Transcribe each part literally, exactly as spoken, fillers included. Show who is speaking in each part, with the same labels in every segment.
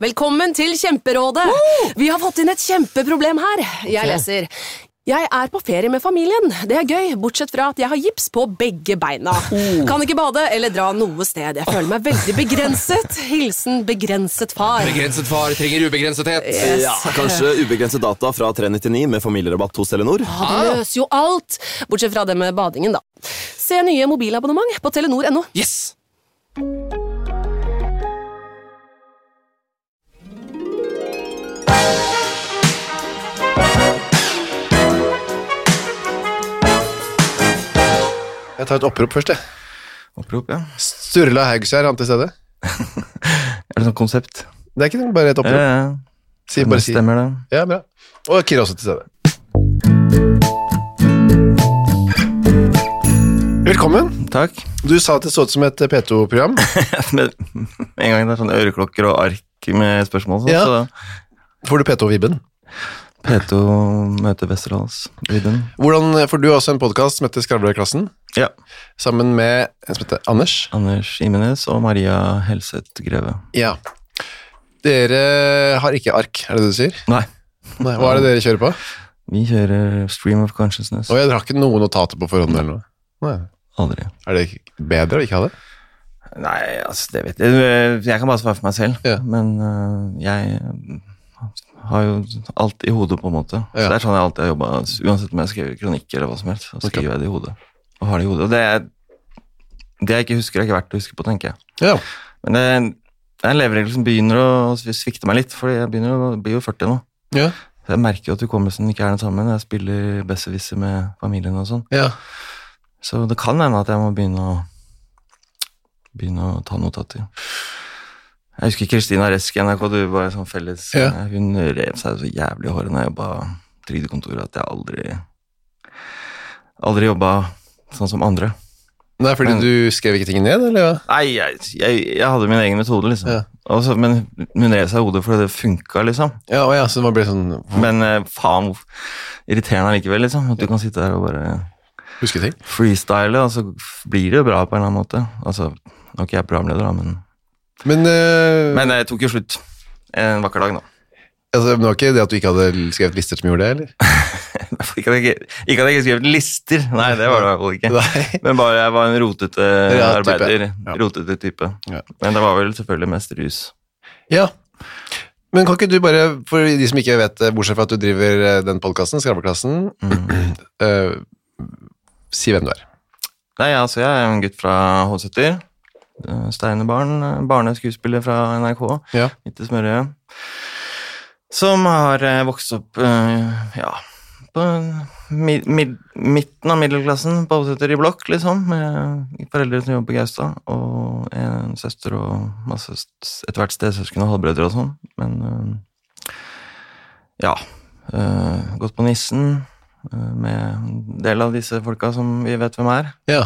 Speaker 1: Velkommen til Kjemperådet. Uh! Vi har fått inn et kjempeproblem her. Jeg okay. leser. Jeg er på ferie med familien. Det er gøy, bortsett fra at jeg har gips på begge beina. Uh. Kan ikke bade eller dra noe sted. Jeg føler meg veldig begrenset. Hilsen begrenset far.
Speaker 2: Begrenset far trenger ubegrensethet.
Speaker 3: Yes. Ja, kanskje ubegrenset data fra tre nittini med familierabatt hos Telenor?
Speaker 1: Ja, det løser jo alt. Bortsett fra det med badingen, da. Se nye mobilabonnement på telenor punktum no.
Speaker 2: Yes!
Speaker 4: Jeg tar et opprop først, jeg.
Speaker 2: Opprop, ja.
Speaker 4: Sturla Haugs er han til stedet.
Speaker 2: Er det sånn konsept?
Speaker 4: Det er ikke noe, bare et opprop.
Speaker 2: Ja, ja.
Speaker 4: Si, bare si.
Speaker 2: Stemmer det.
Speaker 4: Ja, bra. Og Kira også til stedet. Velkommen.
Speaker 2: Takk.
Speaker 4: Du sa at det så ut som et P to-program.
Speaker 2: Med en gang det er sånne øreklokker og ark med spørsmål. Så,
Speaker 4: ja.
Speaker 2: så
Speaker 4: får du P to-vibben?
Speaker 2: P to møter Vesteråls-vibben.
Speaker 4: Hvordan, for du har også en podcast som heter Skravleklassen.
Speaker 2: Ja.
Speaker 4: Sammen med en som heter Anders.
Speaker 2: Anders Imenes og Maria Helseth Greve.
Speaker 4: Ja. Dere har ikke ark, er det det du sier?
Speaker 2: Nei.
Speaker 4: Nei. Hva er det dere kjører på?
Speaker 2: Vi kjører Stream of Consciousness.
Speaker 4: Og jeg har ikke noen notater på forhånd eller noe? Nei.
Speaker 2: Aldri.
Speaker 4: Er det bedre å ikke ha det?
Speaker 2: Nei, altså, det vet jeg. Jeg kan bare svare for meg selv,
Speaker 4: ja.
Speaker 2: men uh, jeg har jo alt i hodet på en måte. Så ja. Det er sånn jeg alltid har jobbet, uansett om jeg skriver kronikk eller hva som helst, så skriver jeg det i hodet. Og har det i hodet. Og det, er, det jeg ikke husker, er ikke verdt å huske på, tenker jeg.
Speaker 4: Ja.
Speaker 2: Men det, det er en leveregel som begynner å svikte meg litt, for jeg begynner å bli jo førti nå.
Speaker 4: Ja.
Speaker 2: Så jeg merker jo at hukommelsen ikke er den samme når jeg spiller besserwisser med familien og sånn.
Speaker 4: Ja.
Speaker 2: Så det kan hende at jeg må begynne å begynne å ta notater. Jeg husker Kristina Resk i N R K, du var sånn felles.
Speaker 4: Ja.
Speaker 2: Hun rev seg så jævlig i håret når jeg jobbet trygdekontoret, at jeg aldri aldri jobbet sånn som andre.
Speaker 4: Nei, fordi men, du skrev ikke ting ned, eller?
Speaker 2: Nei, jeg, jeg, jeg hadde min egen metode, liksom.
Speaker 4: Ja.
Speaker 2: Også, men hun rev seg i hodet fordi det funket, liksom.
Speaker 4: Ja, og ja, så det ble sånn...
Speaker 2: Men faen, irriterende likevel, liksom, at du kan sitte der og bare...
Speaker 4: Huske ting?
Speaker 2: Freestyle, og så blir det jo bra på en eller annen måte. Altså, nå er ikke jeg programleder da, men...
Speaker 4: Men, uh,
Speaker 2: men det tok jo slutt en vakker dag nå.
Speaker 4: Altså, det var ikke det at du ikke hadde skrevet lister som gjorde det, eller?
Speaker 2: ikke, at jeg, ikke at jeg ikke skrevet lister, nei, det var det i hvert fall ikke.
Speaker 4: Nei.
Speaker 2: Men bare jeg var en rotete
Speaker 4: ja,
Speaker 2: arbeider,
Speaker 4: ja.
Speaker 2: rotete type.
Speaker 4: Ja.
Speaker 2: Men det var vel selvfølgelig mest rus.
Speaker 4: Ja, men kan ikke du bare, for de som ikke vet, bortsett fra at du driver den podcasten, Skravleklassen, mm. uh, si hvem du er.
Speaker 2: Nei, altså, jeg er en gutt fra Håseter. Steinebarn, barneskuespiller fra N R K,
Speaker 4: ja.
Speaker 2: Midt i smørøyet, som har vokst opp ja, på mid, mid, midten av middelklassen på Håseter i blokk, liksom, med foreldre som jobber på Gaustad, og en søster og masse etter hvert stedsøsken og halvbrødre og sånn, men ja, gått på Nissen med en del av disse folka som vi vet hvem er.
Speaker 4: Ja.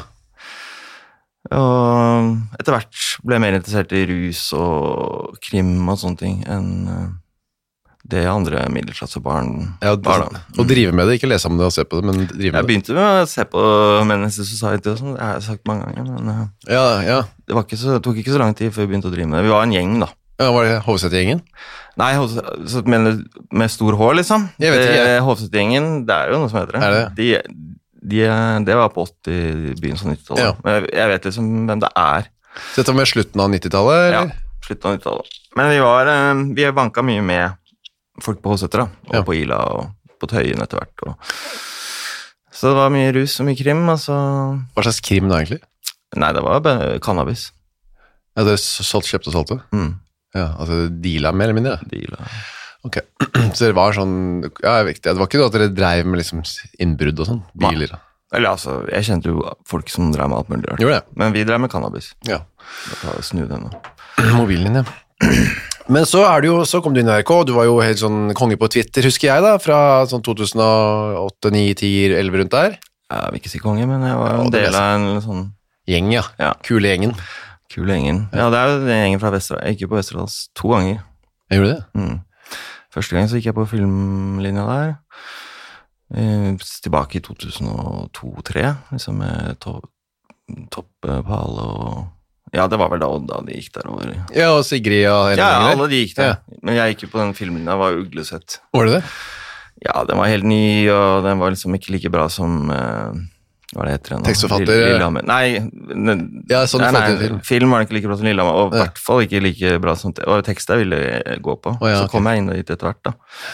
Speaker 2: Og etter hvert ble jeg mer interessert i rus og krim og sånne ting enn det andre middelklassebarn
Speaker 4: ja,
Speaker 2: var da.
Speaker 4: Og drive med det, ikke lese om det og se på det, men drive med det.
Speaker 2: Jeg begynte med å se på Menace to Society og sånn, det har jeg sagt mange ganger, men
Speaker 4: ja, ja.
Speaker 2: Det, var ikke så, det tok ikke så lang tid før vi begynte å drive med det. Vi var en gjeng da.
Speaker 4: Ja, var det Hovseter-gjengen? Nei,
Speaker 2: så, men med stor H liksom.
Speaker 4: Jeg vet ikke.
Speaker 2: Hovseter-gjengen, det er jo noe som heter det.
Speaker 4: Er det?
Speaker 2: De, De, det var på åtti, begynnelsen av nittitallet.
Speaker 4: Ja.
Speaker 2: Men jeg, jeg vet liksom hvem det er.
Speaker 4: Så dette var med slutten av nittitallet, eller?
Speaker 2: Ja, slutten av nittitallet. Men vi var, vi banka mye med folk på Håseter, da. Og ja. På Ila, og på Tøyen etter hvert. Og... Så det var mye rus og mye krim, altså.
Speaker 4: Hva slags krim da, egentlig?
Speaker 2: Nei, det var cannabis.
Speaker 4: Ja, det er solgt, kjøpt og solgt det?
Speaker 2: Mm.
Speaker 4: Ja, altså deala mer eller mindre?
Speaker 2: Deala.
Speaker 4: Ok, så det var sånn, ja, viktig. Det var ikke noe at dere drev med liksom innbrudd og sånn, biler?
Speaker 2: Nei. Eller altså, jeg kjente jo folk som drev med alt mulig rart.
Speaker 4: Gjorde det?
Speaker 2: Men vi drev med cannabis.
Speaker 4: Ja.
Speaker 2: Da tar jeg snu den nå.
Speaker 4: Mobilen din, ja. Men så er du jo, så kom du inn i N R K, du var jo helt sånn konge på Twitter, husker jeg da, fra sånn to tusen og åtte, ni, ti, elleve rundt der.
Speaker 2: Jeg vil ikke si konge, men jeg var en del av en sånn...
Speaker 4: Gjeng, ja.
Speaker 2: Ja.
Speaker 4: Kule gjengen.
Speaker 2: Kule gjengen. Ja, det er jo den gjengen fra Vesterålen. Jeg gikk jo på Vesterålen to ganger.
Speaker 4: Jeg gjorde det?
Speaker 2: Mm. Første gang så gikk jeg på filmlinja der, eh, tilbake i to tusen og to til to tusen og tre, liksom med to, Topp Pale og Ja, det var vel da Odd da de gikk der over.
Speaker 4: Ja, og Sigrid og hele
Speaker 2: Ja,
Speaker 4: gjengen der.
Speaker 2: alle de gikk der.
Speaker 4: Ja.
Speaker 2: Men jeg gikk jo på den filmen, det var Uglesett.
Speaker 4: Var det det?
Speaker 2: Ja, den var helt ny, og den var liksom ikke like bra som uh, hva det heter den?
Speaker 4: Tekstforfatter?
Speaker 2: Lill- Lillehammer. Nei, den,
Speaker 4: Ja, sånn
Speaker 2: nei,
Speaker 4: i forhold
Speaker 2: nei,
Speaker 4: til film.
Speaker 2: film var ikke like bra som Lillehammer, og i
Speaker 4: Ja.
Speaker 2: hvert fall ikke like bra som te- og tekst jeg ville gå på.
Speaker 4: Å, ja,
Speaker 2: så
Speaker 4: ok.
Speaker 2: kom jeg inn dit etter hvert da.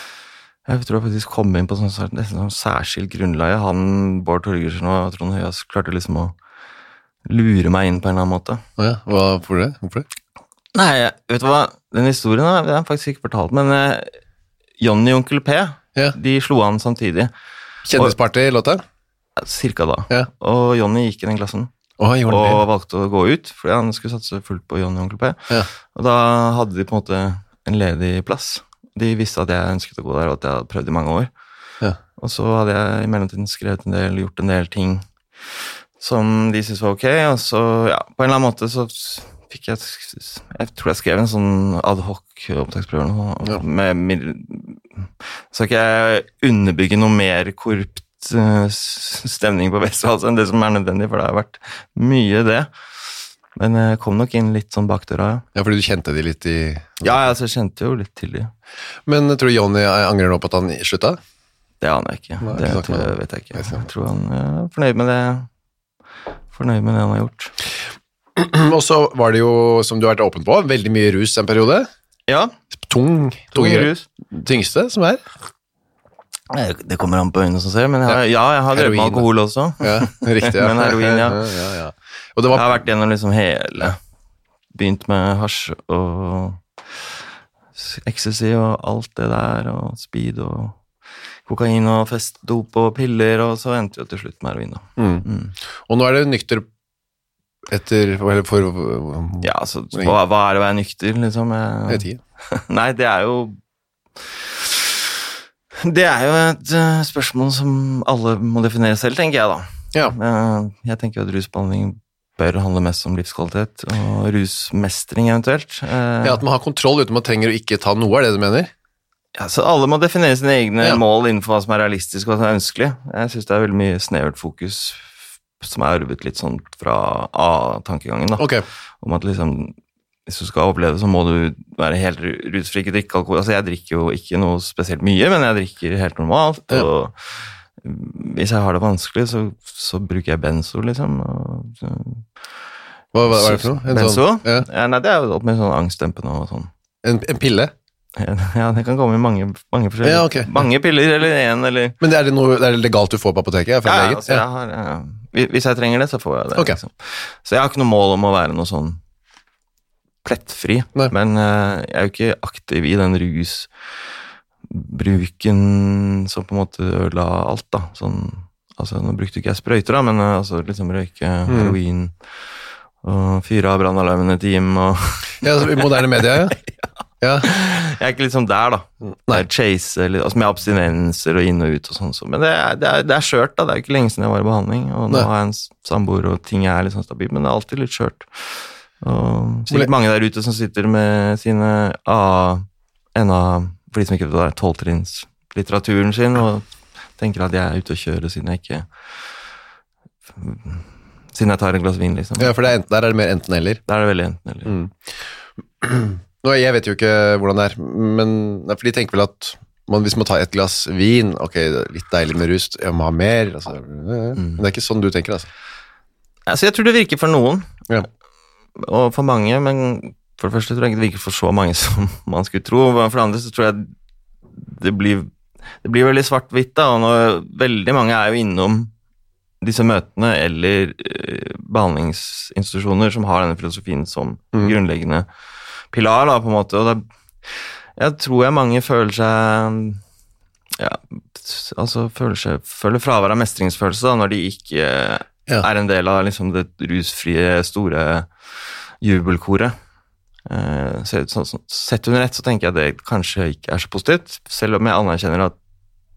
Speaker 2: Jeg tror jeg faktisk kom inn på sånn, sånn, nesten sånn særskilt grunnlag. Han, Bård Torgersen og Trond Høyas klarte liksom å lure meg inn på en eller annen måte.
Speaker 4: Å ja, hva, hvorfor det? Hvorfor det?
Speaker 2: Nei, vet du hva? Den historien har jeg faktisk ikke fortalt, men eh, Johnny og Onkel P,
Speaker 4: Ja.
Speaker 2: de slo an samtidig.
Speaker 4: Kjendisparty-låta?
Speaker 2: Cirka da.
Speaker 4: Ja.
Speaker 2: Og Johnny gikk i den klassen,
Speaker 4: Å, han gjorde
Speaker 2: og
Speaker 4: det.
Speaker 2: valgte å gå ut, fordi han skulle satse fullt på Johnny og Onkel P.
Speaker 4: Ja.
Speaker 2: Og da hadde de på en måte en ledig plass. De visste at jeg ønsket å gå der, og at jeg hadde prøvd i mange år.
Speaker 4: Ja.
Speaker 2: Og så hadde jeg i mellomtiden skrevet en del, gjort en del ting som de syntes var ok, og så, ja, på en eller annen måte så fikk jeg, jeg tror jeg skrev en sånn ad hoc opptaksprøve nå,
Speaker 4: Ja.
Speaker 2: med, med, så ikke jeg underbygge noe mer korrupt eh, stemning på Vestfold enn det som er nødvendig, for det har vært mye det. Men jeg kom nok inn litt sånn bak døra, ja.
Speaker 4: Ja, fordi du kjente de litt i...
Speaker 2: Ja, altså, jeg kjente jo litt til det.
Speaker 4: Men tror du Johnny angrer nå på at han slutta?
Speaker 2: Det aner jeg ikke.
Speaker 4: Nei,
Speaker 2: Det
Speaker 4: ikke snakk med
Speaker 2: tror jeg,
Speaker 4: han.
Speaker 2: vet jeg ikke.
Speaker 4: Vet ikke.
Speaker 2: Jeg tror han er fornøyd med det. Fornøyd med det han har gjort.
Speaker 4: Og så var det jo, som du har vært åpen på, veldig mye rus en periode.
Speaker 2: Ja,
Speaker 4: Tung,
Speaker 2: tung
Speaker 4: tung
Speaker 2: rus.
Speaker 4: Tyngste som er.
Speaker 2: Eh, Det kommer an på øynene som ser, men jeg har, ja, jeg har drevet med
Speaker 4: Heroin.
Speaker 2: alkohol også.
Speaker 4: Ja, riktig. Ja.
Speaker 2: Men heroin, ja.
Speaker 4: ja, ja. Og det
Speaker 2: Jeg
Speaker 4: var...
Speaker 2: har vært gjennom liksom hele, begynt med hasj og ecstasy og alt det der, og speed og kokain og fest, dop og piller, og så endte jo til slutt med heroin da.
Speaker 4: Mm. Og nå er det nykter etter... Eller for...
Speaker 2: Ja, altså, hva, hva er det å være nykter, liksom?
Speaker 4: Jeg
Speaker 2: Jeg,
Speaker 4: vet ikke.
Speaker 2: nei, det er jo Det er jo et eh, spørsmål som alle må definere selv, tenker jeg da.
Speaker 4: Ja.
Speaker 2: Eh, jeg tenker jo at rusbehandling bør handle mest om livskvalitet og rusmestring eventuelt. Eh,
Speaker 4: Ja, at man har kontroll uten man trenger å ikke ta noe, er det du mener?
Speaker 2: ja, så alle må definere sine egne
Speaker 4: Ja.
Speaker 2: mål innenfor hva som er realistisk og hva som er ønskelig. Jeg synes det er veldig mye snevert fokus som er arvet litt sånn fra A-tankegangen da.
Speaker 4: Ok.
Speaker 2: Om at liksom, hvis du skal oppleve så må du være helt ru- rusfri, ikke drikke alkohol. Altså jeg drikker jo ikke noe spesielt mye, men jeg drikker helt normalt,
Speaker 4: Ja.
Speaker 2: og hvis jeg har det vanskelig, så, så bruker jeg benzo, liksom. Og, så,
Speaker 4: Hva, hva er det for noe? En
Speaker 2: benzo?
Speaker 4: sånn- ja.
Speaker 2: Ja, nei, det er jo opp med sånn angstdempende og sånn.
Speaker 4: En, en pille?
Speaker 2: Ja, det kan komme i mange, mange forskjellige.
Speaker 4: Ja, ok.
Speaker 2: Mange piller, eller en, eller...
Speaker 4: Men det er det noe det er legalt du får på apoteket? Fra
Speaker 2: Ja,
Speaker 4: legen?
Speaker 2: altså, jeg har, ja. Hvis jeg trenger det, så får jeg det.
Speaker 4: Ok.
Speaker 2: Liksom. Så jeg har ikke noe mål om å være noe sånn plettfri,
Speaker 4: Nei.
Speaker 2: men eh, jeg er jo ikke aktiv i den rusbruken som på en måte ødela alt da. Sånn, altså, nå brukte ikke jeg sprøyter da, men eh, altså, liksom røyke
Speaker 4: Mm.
Speaker 2: heroin og fyre av brannalarmen et team, og
Speaker 4: Ja, altså, i moderne media, ja. Ja.
Speaker 2: jeg er ikke liksom der da.
Speaker 4: Nei.
Speaker 2: Jeg chase, eller, altså med abstinenser og inn og ut og sånn, så. Men det er, det, er, det er skjørt da, det er ikke lenge siden jeg var i behandling, og nå
Speaker 4: Nei.
Speaker 2: har jeg en samboer, og ting er litt sånn stabilt, men det er alltid litt skjørt. Og sikkert mange der ute som sitter med sine A, enda, for de som ikke vet det, tolvtrinns litteraturen sin, og tenker at jeg er ute og kjører siden jeg ikke, siden jeg tar et glass vin, liksom.
Speaker 4: Ja, for det er enten, der er det mer enten eller.
Speaker 2: Der er det veldig enten, eller.
Speaker 4: Mm. Nå, jeg vet jo ikke hvordan det er, men nei, for de tenker vel at man, hvis man tar et glass vin, ok, det er litt deilig med rust, jeg må ha mer, altså, men det er ikke sånn du tenker, altså.
Speaker 2: Altså, jeg tror det virker for noen,
Speaker 4: Ja.
Speaker 2: og for mange, men for det første tror jeg ikke det virker for så mange som man skulle tro, og for det andre så tror jeg det blir, det blir veldig svart-hvitt da, og når veldig mange er jo innom disse møtene eller eh, behandlingsinstitusjoner som har denne filosofien som
Speaker 4: Mm.
Speaker 2: grunnleggende pilar da, på en måte, og det, jeg tror jeg mange føler seg, ja, altså føler seg, føler fravær av mestringsfølelse da, når de ikke
Speaker 4: Ja.
Speaker 2: er en del av liksom det rusfrie, store jubelkoret. Eh, så, så, så, sett under ett så tenker jeg det kanskje ikke er så positivt, selv om jeg anerkjenner at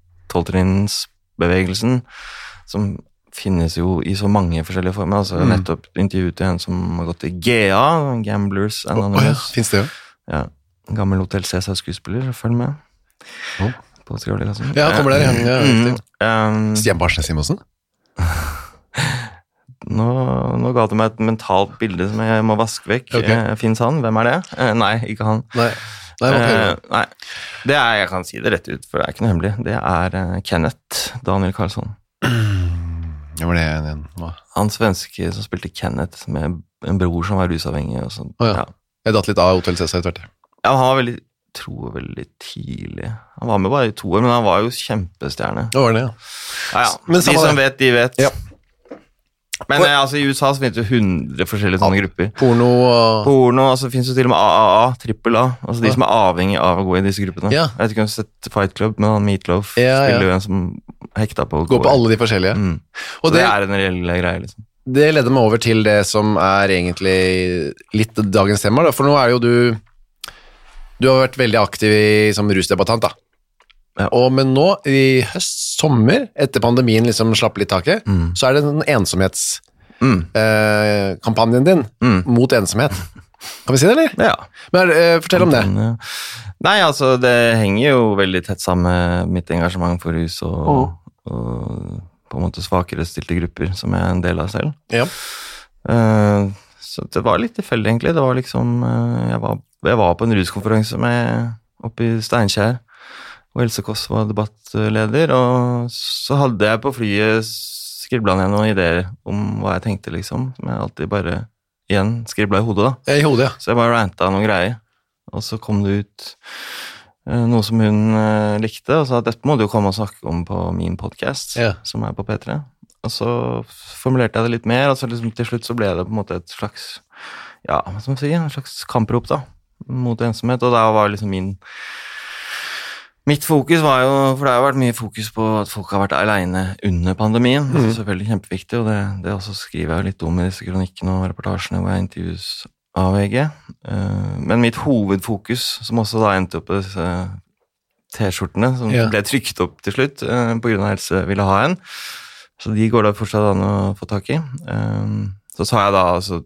Speaker 2: tolvtrinnsbevegelsen, som finnes jo i så mange forskjellige former, altså
Speaker 4: Mm.
Speaker 2: nettopp intervjuet en som har gått i G A, Gamblers
Speaker 4: Åh, ja,
Speaker 2: Anonymous.
Speaker 4: finnes det jo?
Speaker 2: Ja, en gammel Hotel Cæsar-skuespiller, følg med.
Speaker 4: Oh.
Speaker 2: På skravleklassen.
Speaker 4: Ja, han kommer der, ja. Ja,
Speaker 2: Mm,
Speaker 4: riktig.
Speaker 2: um,
Speaker 4: Stian Barsnes Simonsen?
Speaker 2: nå, nå ga du meg et mentalt bilde som jeg må vaske vekk.
Speaker 4: Okay.
Speaker 2: Eh, Finnes han? Hvem er det? Eh, nei, ikke han.
Speaker 4: Nei. Nei, okay.
Speaker 2: eh, nei, det er, jeg kan si det rett ut, for det er ikke noe hemmelig. Det er eh, Kenneth Daniel Karlsson.
Speaker 4: Hvem var det igjen? Hva?
Speaker 2: Han svenske som spilte Kenneth med en bror som var rusavhengig og sånn.
Speaker 4: Oh, ja.
Speaker 2: Ja.
Speaker 4: Jeg datt litt av Hotel Cæsar etter hvert.
Speaker 2: Ja, han var veldig, tror veldig tidlig. Han var med bare i to år, men han var jo kjempestjerne.
Speaker 4: Det var det, ja.
Speaker 2: Ja, ja.
Speaker 4: Men
Speaker 2: de som vet, de vet.
Speaker 4: Ja.
Speaker 2: Men eh, altså, i U S A så finnes det jo hundre forskjellige sånne grupper.
Speaker 4: Porno og...
Speaker 2: Porno, altså finnes det til og med A A A, trippel A, altså de som er avhengig av å gå i disse gruppene.
Speaker 4: Ja.
Speaker 2: Jeg vet ikke om du har sett Fight Club, men han Meatloaf
Speaker 4: Ja, ja.
Speaker 2: spiller jo en som hekta på å
Speaker 4: Gå på alle de forskjellige.
Speaker 2: Mm.
Speaker 4: Og
Speaker 2: Så det,
Speaker 4: det,
Speaker 2: er en reell greie, liksom.
Speaker 4: det leder meg over til det som er egentlig litt dagens tema, da. For nå er jo du... Du har vært veldig aktiv i, som rusdebattant, da.
Speaker 2: Ja.
Speaker 4: Og, men nå, i høst, sommer, etter pandemien liksom slapp litt taket,
Speaker 2: Mm.
Speaker 4: så er det den ensomhetskampanjen
Speaker 2: Mm.
Speaker 4: eh, din
Speaker 2: Mm.
Speaker 4: mot ensomhet. Kan vi si det, eller?
Speaker 2: Ja.
Speaker 4: Men, eh, fortell om det.
Speaker 2: Men, nei, altså, det henger jo veldig tett sammen med mitt engasjement for rus og, og på en måte svakere stilte grupper, som jeg er en del av selv.
Speaker 4: Ja.
Speaker 2: Eh, så det var litt tilfeldig, egentlig. Det var liksom, eh, jeg, var, jeg var på en ruskonferanse med, oppe i Steinkjer, og Else Kåss var debattleder, og så hadde jeg på flyet skriblet ned noen ideer om hva jeg tenkte, liksom, som jeg alltid bare, igjen, skriblet i hodet, da.
Speaker 4: I hodet, ja.
Speaker 2: Så jeg bare ranta noen greier, og så kom det ut eh, noe som hun eh, likte, og sa at dette må du jo komme og snakke om på min podcast,
Speaker 4: Ja.
Speaker 2: som er på P tre. Og så formulerte jeg det litt mer, og så liksom til slutt så ble det på en måte et slags, ja, hva skal man si, en slags kamprop da, mot ensomhet, og da var liksom min, mitt fokus var jo, for det har jo vært mye fokus på at folk har vært alene under pandemien,
Speaker 4: Mm.
Speaker 2: det er selvfølgelig kjempeviktig, og det, det også skriver jeg jo litt om i disse kronikkene og reportasjene hvor jeg intervjues av V G. Eh, Men mitt hovedfokus, som også da endte opp på disse T-skjortene, som
Speaker 4: Ja.
Speaker 2: ble trykt opp til slutt, eh, på grunn av Helse ville ha en, så de går da fortsatt an å få tak i. Eh, Så sa jeg da, altså,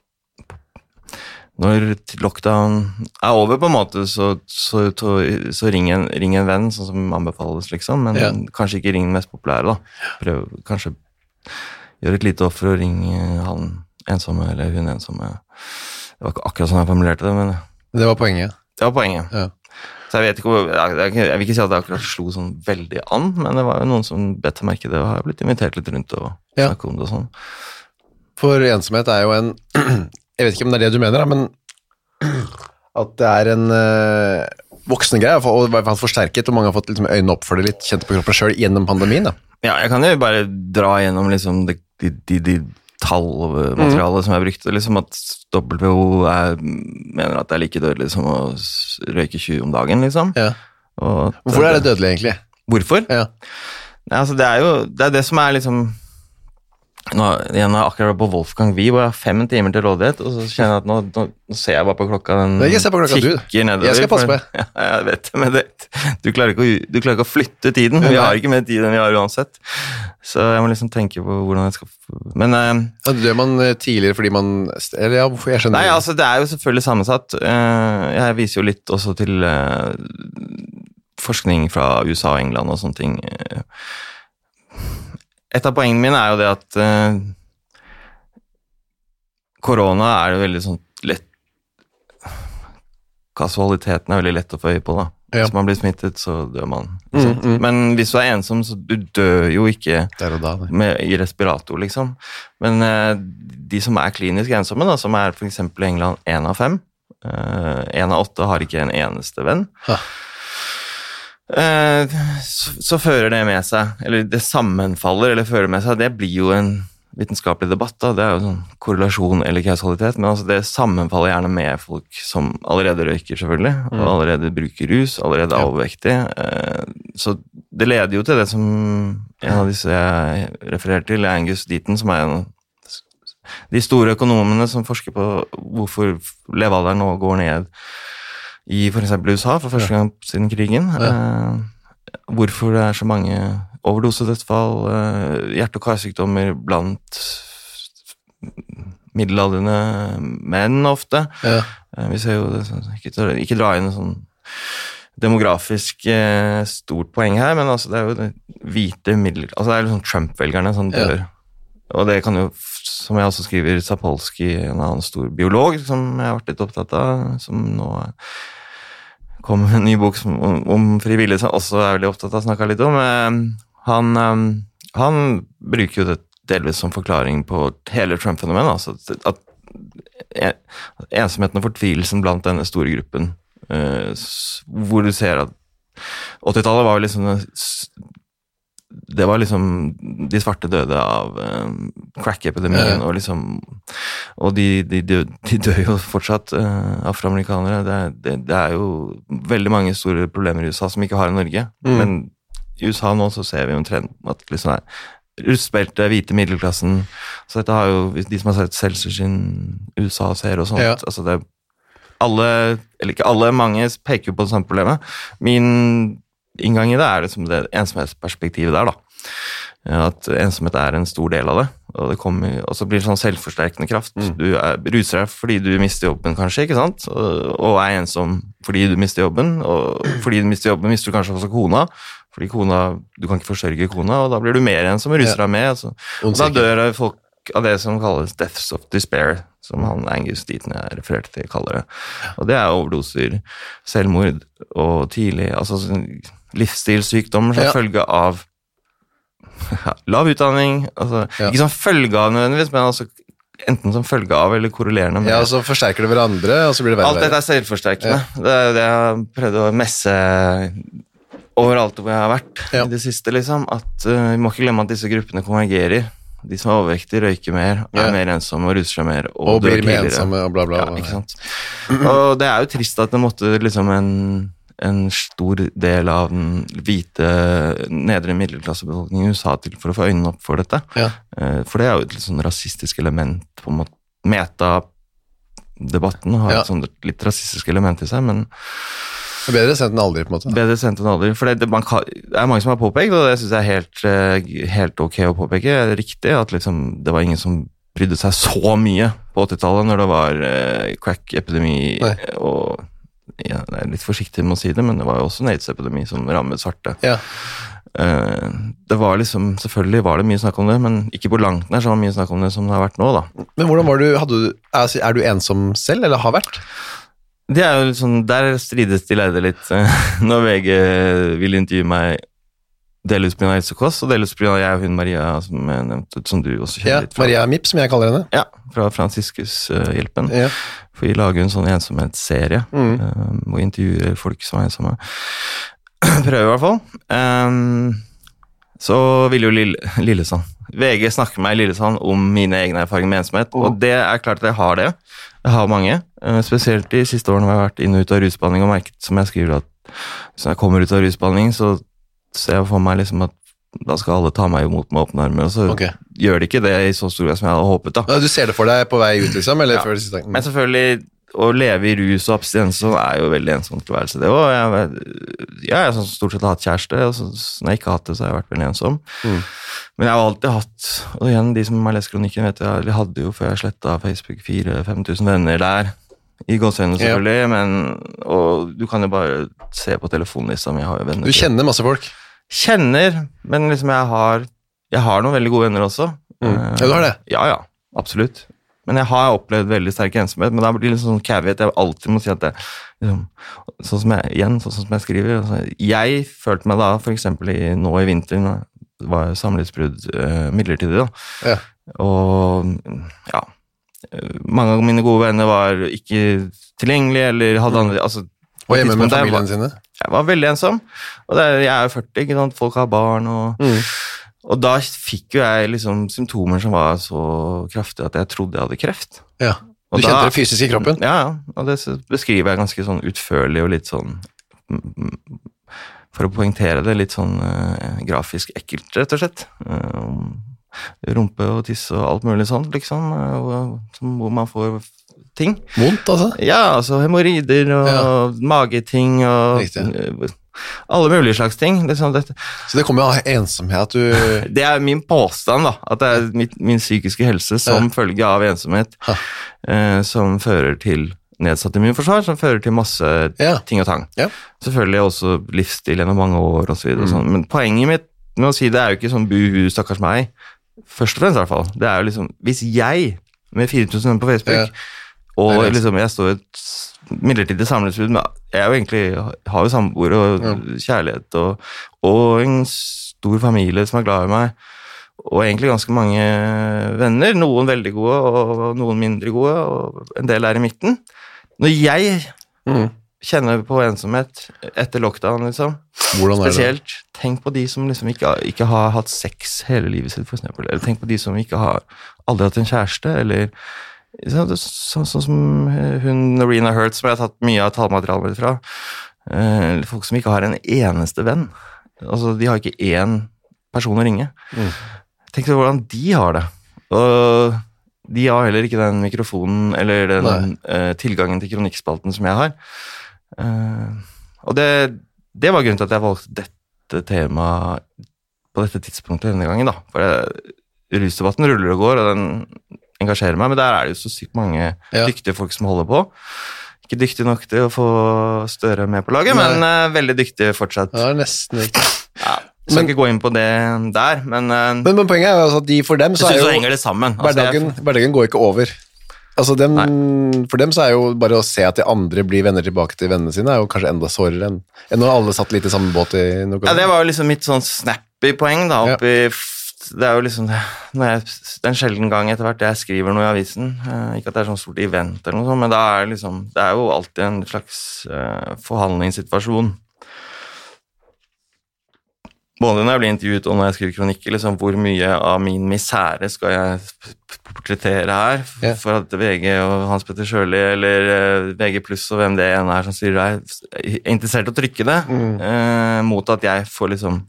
Speaker 2: når lockdown er over på en måte, så, så, så, så ring, en, ring en venn, sånn som anbefales, liksom, men
Speaker 4: Ja.
Speaker 2: kanskje ikke ring den mest populære, da. Prøv, kanskje gjøre et lite offer og ringe han ensomme, eller hun ensomme. Det var ikke akkurat sånn jeg formulerte det, men
Speaker 4: Det var poenget.
Speaker 2: det var poenget.
Speaker 4: Ja.
Speaker 2: Så jeg vet ikke hvor, jeg, jeg vil ikke si at det akkurat slo sånn veldig an, men det var jo noen som bet til merke det, og har blitt invitert litt rundt og
Speaker 4: Ja.
Speaker 2: snakke om det og sånn.
Speaker 4: For ensomhet er jo en... Jeg vet ikke om det er det du mener, da, men at det er en uh, voksende greie, og i hvert fall forsterket, og mange har fått liksom, øynene opp for det litt, kjent på kroppen selv gjennom pandemien. Da.
Speaker 2: Ja, jeg kan jo bare dra gjennom liksom de, de, de, de tallmaterialet som jeg brukte, liksom at W H O er, mener at det er like dødelig som å s- røyke tjue om dagen, liksom.
Speaker 4: Ja.
Speaker 2: Og at-
Speaker 4: Hvorfor er det dødelig, egentlig?
Speaker 2: Hvorfor?
Speaker 4: Ja.
Speaker 2: Nei, altså det er jo det, er det som er liksom nå, igjen har jeg akkurat vært på Wolfgang Wie, hvor jeg har fem timer til rådighet, og så kjenner jeg at nå, nå, nå ser jeg bare på klokka, den
Speaker 4: Nei, ikke se på klokka, du.
Speaker 2: tikker nedover.
Speaker 4: Jeg skal passe på.
Speaker 2: for- Ja, jeg vet det, men det, du, klarer ikke å, du klarer ikke å flytte tiden. Vi har ikke mer tid enn vi har uansett. Så jeg må liksom tenke på hvordan jeg skal... f- Men... Eh,
Speaker 4: Da dør man eh, tidligere fordi man... Eller ja, hvorfor jeg skjønner
Speaker 2: Nei, altså det er jo selvfølgelig sammensatt. Eh, Jeg viser jo litt også til eh, forskning fra U S A og England og sånne ting. Eh, Et av poengene mine er jo det at eh, korona er jo veldig sånn lett Kasualiteten er veldig lett å få øye på, da.
Speaker 4: Ja.
Speaker 2: Hvis man blir smittet, så dør man. Ikke
Speaker 4: Mm,
Speaker 2: sant?
Speaker 4: mm.
Speaker 2: Men hvis du er ensom, så du dør jo ikke
Speaker 4: Der og da. nei.
Speaker 2: med, i respirator, liksom. Men eh, de som er klinisk ensomme, da, som er for eksempel i England en av fem, eh, en av åtte har ikke en eneste venn,
Speaker 4: Ha.
Speaker 2: eh, så, så fører det med seg, eller det sammenfaller, eller fører med seg, det blir jo en vitenskapelig debatt, da. Det er jo sånn korrelasjon eller kausalitet, men altså det sammenfaller gjerne med folk som allerede røyker, selvfølgelig, og allerede bruker rus, allerede er
Speaker 4: Ja.
Speaker 2: overvektige. Eh, så det leder jo til det som en av disse jeg refererer til, Angus Deaton, som er en av de store økonomene som forsker på hvorfor levealderen nå går ned i for eksempel U S A for første gang siden krigen. Eh, hvorfor det er så mange overdosedødsfall, eh, hjerte- og karsykdommer blant middelaldrende menn ofte.
Speaker 4: Ja.
Speaker 2: Eh, vi ser jo det, sånn, ikke, dra- ikke dra inn en sånn demografisk eh, stort poeng her, men altså det er jo det hvite middel... Altså det er jo sånn Trump-velgerne som
Speaker 4: Ja.
Speaker 2: dør og det kan jo, som jeg også skriver, Sapolsky, en annen stor biolog, som jeg har vært litt opptatt av, som nå kom med en ny bok som, om, om frivillige, som også er veldig opptatt av å snakke litt om. Han, han bruker jo det delvis som forklaring på hele Trump-fenomenet, altså at ensomheten og fortvilelsen blant denne store gruppen, hvor du ser at åttitallet var jo liksom det var liksom de svarte døde av um, crack-epidemien, ja. og liksom og de, de, de, de dør jo fortsatt, uh, afroamerikanere. Det, det, det er jo veldig mange store problemer i U S A som ikke har i Norge, mm. men i U S A nå så ser vi jo en trend at liksom er rustbelte, hvite middelklassen, så dette har jo de som har sett Seltzer sin U S A-serie og sånt, ja. altså det alle, eller ikke alle, mange peker jo på det samme problemet. Min inngang i det er liksom det ensomhetsperspektivet der da. At ensomhet er en stor del av det, og det kommer, og så blir det sånn selvforsterkende kraft. Mm. Du er, ruser deg fordi du mister jobben kanskje, ikke sant? Og, og er ensom fordi du mister jobben, og fordi du mister jobben mister du kanskje også kona, fordi kona, du kan ikke forsørge kona, og da blir du mer ensom og ruser deg med. Altså. Og da dør folk av det som kalles deaths of despair, som han Angus Deaton jeg refererte til kaller det. Og det er overdoser, selvmord og tidlig, altså livsstilssykdommer som ja. følge av ja, lav utdanning, altså, ja. ikke som følge av nødvendigvis, men altså enten som følge av eller korrelerende med.
Speaker 4: Ja, og så forsterker det hverandre, og så blir det verre.
Speaker 2: Alt dette er selvforsterkende. Ja. Det er det jeg har prøvd å messe overalt hvor jeg har vært ja. i det siste, liksom, at uh, vi må ikke glemme at disse gruppene konvergerer. De som er overvektige røyker mer, er ja. mer ensomme og ruser seg mer, og,
Speaker 4: og blir mer ensomme, og bla bla.
Speaker 2: Ja, ikke sant? Og det er jo trist at det måtte liksom en en stor del av den hvite nedre middelklassebefolkningen i U S A til for å få øynene opp for dette. Ja. For det er jo et litt sånn rasistisk element på en måte. Meta-debatten har ja. et sånn litt rasistisk element i seg, men
Speaker 4: det er bedre sent enn aldri, på en måte.
Speaker 2: Bedre sent enn aldri, for det, det, man kan, det er mange som har påpekt, og det synes jeg er helt, helt ok å påpeke. Det er riktig at liksom, det var ingen som brydde seg så mye på åttitallet når det var uh, crack-epidemi og ja, jeg er litt forsiktig med å si det, men det var jo også en AIDS-epidemi som rammet svarte. Ja. Uh, det var liksom, selvfølgelig var det mye snakk om det, men ikke på langt nær så mye snakk om det som det har vært nå, da.
Speaker 4: Men hvordan var du, hadde du er, er du ensom selv, eller har vært?
Speaker 2: Det er jo sånn, der strides de lærde litt, når V G vil intervjue meg delvis på grunn av Helsekås, og delvis på grunn av jeg og hun Maria, som jeg nevnte, som du også kjenner
Speaker 4: ja,
Speaker 2: litt fra.
Speaker 4: Maria Mipp, som jeg kaller henne.
Speaker 2: Ja, fra Franciscus-hjelpen. Uh, ja. For vi lager en sånn ensomhetsserie, mm. uh, og intervjuer folk som er ensomme. Prøver i hvert fall. Um, så vil jo Lille, Lillesand. V G snakker med meg i Lillesand om mine egne erfaringer med ensomhet, mm. og det er klart at jeg har det. Jeg har mange, uh, spesielt de siste årene har jeg vært inn og ut av rusbehandling og merket, som jeg skriver, at hvis jeg kommer ut av rusbehandling, så ser jeg for meg liksom at da skal alle ta meg imot med åpne armer, og så okay. gjør de ikke det i så stor grad som jeg hadde håpet da.
Speaker 4: Du ser det for deg på vei ut liksom, eller ja. før det siste dagen?
Speaker 2: Men selvfølgelig, å leve i rus og abstinens er jo veldig ensomt tilværelse det også. Jeg, jeg har sånn stort sett hatt kjæreste, og så, når jeg ikke har hatt det, så har jeg vært veldig ensom. Mm. Men jeg har alltid hatt, og igjen, de som har lest kronikken vet jeg, jeg hadde jo før jeg slettet Facebook fire til fem tusen venner der, i gåsøyne selvfølgelig, ja. men og du kan jo bare se på telefonlista mi, jeg har jo venner.
Speaker 4: Du kjenner masse folk?
Speaker 2: Kjenner, men liksom jeg har jeg har noen veldig gode venner også.
Speaker 4: Mm. Ja, du har det?
Speaker 2: Ja, ja, absolutt. Men jeg har opplevd veldig sterk ensomhet, men da blir det litt sånn caveat, jeg alltid må si at det, liksom, sånn som jeg, igjen, sånn som jeg skriver, altså, jeg følte meg da, for eksempel i, nå i vinter, det var samlivsbrudd uh, midlertidig da, ja. og ja, mange av mine gode venner var ikke tilgjengelige, eller hadde andre, altså,
Speaker 4: og hjemme med familien
Speaker 2: var,
Speaker 4: sine?
Speaker 2: Jeg var veldig ensom, og det, jeg er jo førti, ikke sant? Folk har barn, og, mm. og da fikk jo jeg liksom symptomer som var så kraftige at jeg trodde jeg hadde kreft.
Speaker 4: Ja, du og kjente da, det fysisk i kroppen?
Speaker 2: Ja, og det beskriver jeg ganske sånn utførlig og litt sånn, for å poengtere det, litt sånn uh, grafisk ekkelt, rett og slett. Uh, rumpe og tisse og alt mulig sånt, liksom, uh, hvor man får ting.
Speaker 4: Vondt, altså?
Speaker 2: Ja, altså hemorrider og ja. mageting og Riktig. Alle mulige slags ting. Liksom dette.
Speaker 4: Så det kommer jo av ensomhet? Du...
Speaker 2: Det er min påstand, da, at det er min, min psykiske helse som ja. følge av ensomhet, eh, som fører til nedsatt immunforsvar, som fører til masse ja. ting og tang. Ja. Selvfølgelig også livsstil gjennom mange år og så videre. Mm. Og sånn. Men poenget mitt med å si det er jo ikke sånn buhu, stakkars meg. først og fremst i hvert fall, det er jo liksom, hvis jeg med fire tusen venner på Facebook,
Speaker 4: Ja.
Speaker 2: og
Speaker 4: Nei, det er
Speaker 2: liksom jeg står i et midlertidig samlingsbud, men jeg er jo egentlig, har jo samboer og kjærlighet, og, og en stor familie som er glad i meg, og egentlig ganske mange venner, noen veldig gode og noen mindre gode, og en del er i midten. Når jeg
Speaker 4: Mm.
Speaker 2: kjenner på ensomhet etter lockdown, liksom,
Speaker 4: Hvordan er det?
Speaker 2: spesielt, tenk på de som liksom ikke, ikke har hatt sex hele livet sitt, for eksempel, eller tenk på de som ikke har aldri hatt en kjæreste, eller sånn, sånn, sånn som hun Norina Hurt, som jeg har tatt mye av tallmaterialet fra, eh, folk som ikke har en eneste venn, altså de har ikke én person å ringe.
Speaker 4: Mm.
Speaker 2: Tenk deg hvordan de har det, og de har heller ikke den mikrofonen eller den uh, tilgangen til kronikkspalten som jeg har. Uh, og det, det var grunnen til at jeg valgte dette temaet på dette tidspunktet denne gangen, da. For det, rusdebatten ruller og går, og den engasjerer meg, men der er det jo så sykt mange
Speaker 4: Ja.
Speaker 2: dyktige folk som holder på. Ikke dyktige nok til å få Støre med på laget,
Speaker 4: Nei.
Speaker 2: men uh, veldig dyktige fortsatt.
Speaker 4: Ja, nesten ikke.
Speaker 2: Ja. Jeg skal
Speaker 4: Men-
Speaker 2: ikke gå inn på det der, men, uh,
Speaker 4: Men, men poenget er jo altså at de, for dem
Speaker 2: jeg
Speaker 4: så
Speaker 2: synes
Speaker 4: er
Speaker 2: så
Speaker 4: jo
Speaker 2: henger det sammen. Altså,
Speaker 4: hverdagen,
Speaker 2: jeg-
Speaker 4: hverdagen går ikke over. Altså dem, for dem så er jo bare å se at de andre blir venner tilbake til vennene sine, er jo kanskje enda sårere enn, enn når alle satt litt i samme båt i noe.
Speaker 2: Ja, det var jo liksom mitt sånn snappy poeng da, oppi, det er jo liksom det, når jeg, det er en sjelden gang etter hvert jeg skriver noe i avisen, eh, ikke at det er sånn stort event eller noe sånt, men da er det liksom, det er jo alltid en slags eh, forhandlingssituasjon. Både når jeg blir intervjuet og når jeg skriver kronikker, liksom, hvor mye av min misære skal jeg portrettere her,
Speaker 4: Ja.
Speaker 2: for at V G og Hans Petter Sjøli, eller eh, V G pluss og hvem det enn er som sier det, er interessert i å trykke det, eh, mot at jeg får liksom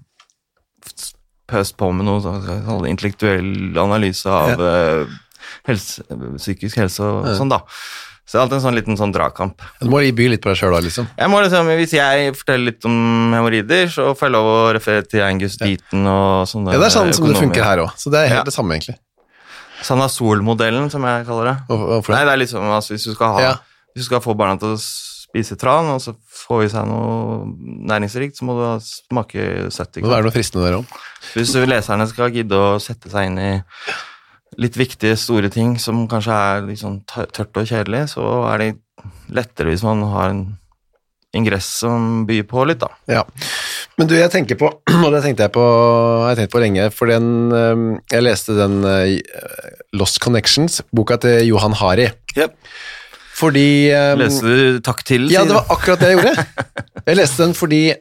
Speaker 2: pøst på med noe sånn intellektuell analyse av eh, helse, psykisk helse og
Speaker 4: Ja.
Speaker 2: sånn da. Så det er alltid en sånn liten sånn dragkamp.
Speaker 4: Du må by litt på deg selv da, liksom.
Speaker 2: Jeg må liksom, hvis jeg forteller litt om hemorrider, så får jeg lov å referere til Angus Deaton og sånne
Speaker 4: Ja, det er sånn som det
Speaker 2: økonomer.
Speaker 4: funker her også. Så det er helt
Speaker 2: Ja.
Speaker 4: det samme egentlig.
Speaker 2: Sanasol-modellen, som jeg kaller det.
Speaker 4: Hvorfor- hvorfor
Speaker 2: Nei,
Speaker 4: det?
Speaker 2: det er liksom, altså, hvis du skal ha,
Speaker 4: Ja.
Speaker 2: hvis du skal få barna til å spise tran, og så få i seg noe næringsrikt, så må du ha smake søtt. ikke
Speaker 4: Men hva er
Speaker 2: sant?
Speaker 4: det noe fristende der om?
Speaker 2: Hvis leserne skal gidde å sette seg inn i litt viktige, store ting som kanskje er litt sånn tø- tørt og kjedelig, så er det lettere hvis man har en ingress som byr på litt, da.
Speaker 4: Ja. Men du, jeg tenker på, og det tenkte jeg på, jeg tenkte på lenge, for den, eh, jeg leste den eh, Lost Connections, boka til Johan Hari.
Speaker 2: Yep.
Speaker 4: Fordi... eh,
Speaker 2: Leste du takk til?
Speaker 4: Ja,
Speaker 2: sier
Speaker 4: det var
Speaker 2: du?
Speaker 4: akkurat det jeg gjorde. Jeg leste den fordi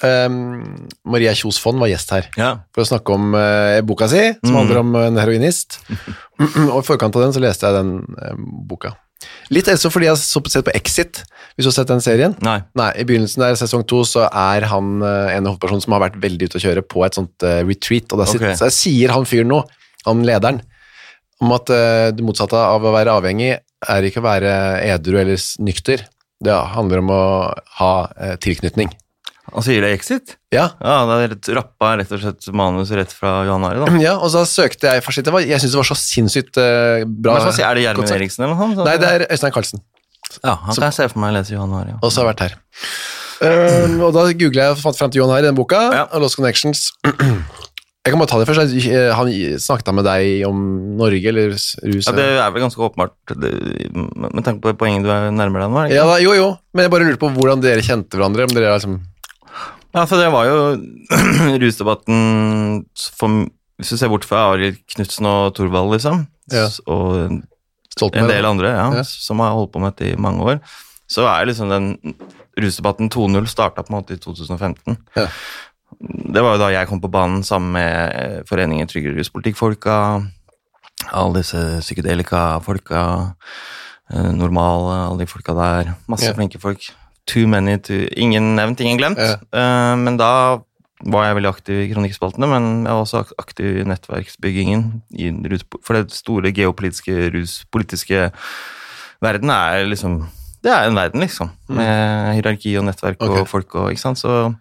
Speaker 4: um, Maria Kjos Fond var gjest her
Speaker 2: Ja.
Speaker 4: for å snakke om uh, boka si, som
Speaker 2: Mm.
Speaker 4: handler om en heroinist. Og i forkant av den så leste jeg den um, boka. Litt også fordi jeg har så- sett på Exit, hvis du har sett den serien.
Speaker 2: Nei.
Speaker 4: Nei, i begynnelsen der sesong to så er han uh, en av hovedpersonene som har vært veldig ute å kjøre på et sånt uh, retreat, og der
Speaker 2: Ok.
Speaker 4: sitter, så jeg sier han fyren nå, han lederen, om at uh, det motsatte av å være avhengig er ikke å være edru eller s- nykter. Det handler om å ha uh, tilknytning.
Speaker 2: Han sier det Exit?
Speaker 4: Ja.
Speaker 2: Ja, det er rett, rappa rett og slett manus rett fra Johan Ari, da.
Speaker 4: Ja, og så søkte jeg først, det var, jeg synes det var så sinnssykt uh, bra.
Speaker 2: Hva skal jeg si, er det
Speaker 4: godt
Speaker 2: Gjermund
Speaker 4: sagt.
Speaker 2: Eriksen eller noe sånt?
Speaker 4: Nei, det er Øystein Karlsen,
Speaker 2: Ja, han kan jeg se for meg lese Johan Ari. Ja.
Speaker 4: også har vært her. Um, og da googlet jeg og fant frem til Johan Hari i den boka,
Speaker 2: Ja.
Speaker 4: og Lost Connections. Jeg kan bare ta det først. Han snakket han med deg om Norge, eller rus?
Speaker 2: Ja, det er vel ganske åpenbart, det, med tanke på poenget du er nærmere den, var det ikke?
Speaker 4: Ja, da, jo, jo. Men jeg bare lurer på hvordan dere kjente hverandre. Om dere er liksom...
Speaker 2: Ja, for det var jo rusdebatten, for, hvis du ser bort fra Arild Knudsen og Thorvald, liksom,
Speaker 4: Ja.
Speaker 2: s- og
Speaker 4: Stolt
Speaker 2: en
Speaker 4: med
Speaker 2: del
Speaker 4: det.
Speaker 2: andre, ja,
Speaker 4: Ja.
Speaker 2: som har holdt på med dette i mange år, så er liksom den rusdebatten to null startet på en måte i to tusen og femten.
Speaker 4: Ja.
Speaker 2: Det var jo da jeg kom på banen sammen med Foreningen Tryggere Ruspolitikk-folka, alle disse psykedelika-folka, eh, normale, alle de folka der, masse
Speaker 4: Ja.
Speaker 2: flinke folk. Too many to... Ingen nevnt, ingen glemt.
Speaker 4: Ja.
Speaker 2: Eh, men da var jeg veldig aktiv i kronikkspaltene, men jeg var også ak- aktiv i nettverksbyggingen i rus, for det store geopolitiske, ruspolitiske verden er liksom, det er en verden liksom, med hierarki og nettverk
Speaker 4: Ok.
Speaker 2: og folk og, ikke sant, så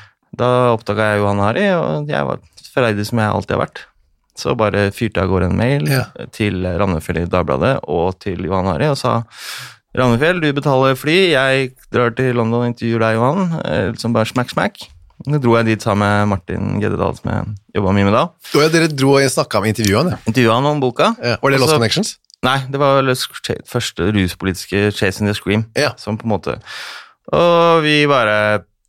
Speaker 2: da oppdaget jeg Johan Hari, og jeg var freidig som jeg alltid har vært. Så bare fyrte jeg av gårde en mail
Speaker 4: Ja.
Speaker 2: til Randefjell i Dagbladet og til Johan Hari og sa: Randefjell, du betaler fly, jeg drar til London og intervjuer deg, Johan, eh, liksom bare smack, smack. Nå dro jeg dit sammen med Martin Geddedal, som jeg jobbet mye med da.
Speaker 4: Og ja, dere dro og snakket om intervjuet, ja.
Speaker 2: Intervjuet han om boka.
Speaker 4: Ja. Var det Lost
Speaker 2: Også,
Speaker 4: Connections?
Speaker 2: Nei, det var Lost, første ruspolitiske Chasing the Scream,
Speaker 4: Ja.
Speaker 2: som på en måte... Og vi bare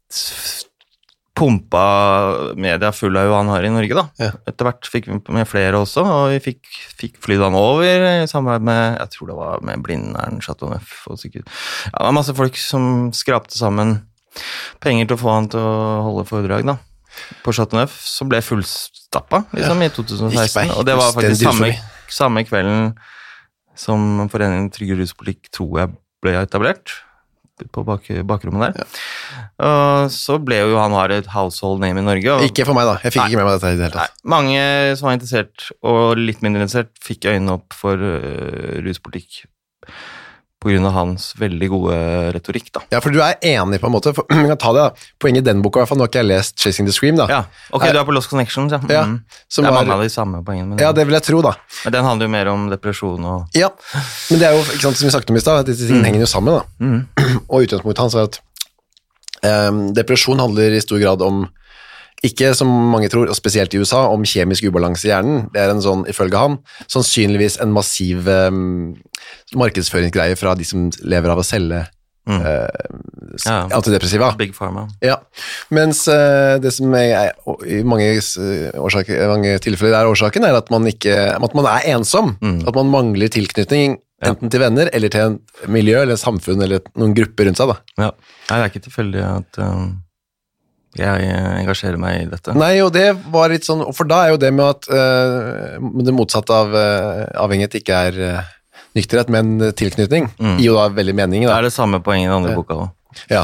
Speaker 2: pumpa media full av Johan Hari i Norge, da.
Speaker 4: Ja.
Speaker 2: Etter hvert fikk vi med flere også, og vi fikk, fikk flydd han over i samarbeid med, jeg tror det var med Blindern, Chateau Neuf, og sikkert. Ja, det var masse folk som skrapte sammen penger til å få han til å holde foredrag, da. På Chateau Neuf, som ble fullstappa, liksom, ja. I to tusen og seksten, og det var faktisk samme, samme kvelden som Foreningen Trygge Ruspolitikk, tror jeg, ble etablert på bak, bakrommet der. Ja. Og så ble jo han har et household name i Norge. Og,
Speaker 4: ikke for meg da, jeg fikk nei, ikke med meg dette i det hele tatt.
Speaker 2: Nei, mange som var interessert, og litt mindre interessert, fikk øynene opp for uh, ruspolitikk på grunn av hans veldig gode retorikk, da.
Speaker 4: Ja, for du er enig på en måte, for, vi kan ta det da. Poenget i den boka, i hvert fall, nå har ikke jeg lest Chasing the Scream, da.
Speaker 2: Ja, ok, er, du er på Lost Connections, ja.
Speaker 4: ja
Speaker 2: mm.
Speaker 4: Det
Speaker 2: er
Speaker 4: var,
Speaker 2: mange av de samme poengene.
Speaker 4: Ja, det vil jeg tro, da.
Speaker 2: Men den handler jo mer om depresjon og...
Speaker 4: Ja, men det er jo, ikke sant, som vi snakket om i sted, disse tingene mm. henger jo sammen, da. Mm. Og utgangspunktet hans er at um, depresjon handler i stor grad om, ikke som mange tror, og spesielt i U S A, om kjemisk ubalanse i hjernen. Det er en sånn, ifølge han, sannsynligvis en massiv um, markedsføringsgreie fra de som lever av å selge mm. uh, ja. antidepressiva.
Speaker 2: Big Pharma.
Speaker 4: Ja, mens uh, det som er, i mange, årsaker, mange tilfeller er årsaken, er at man, ikke, at man er ensom, mm. at man mangler tilknytning, enten til venner, eller til en miljø, eller et samfunn, eller noen grupper rundt seg, da.
Speaker 2: Ja, det er ikke tilfeldig at... Um jeg engasjerer meg i dette.
Speaker 4: Nei, og det var litt sånn, for da er jo det med at uh, det motsatte av uh, avhengighet ikke er uh, nykterhet, men tilknytning, mm. gir jo da veldig mening. Da.
Speaker 2: Det er det samme poenget i den andre boka også.
Speaker 4: Ja.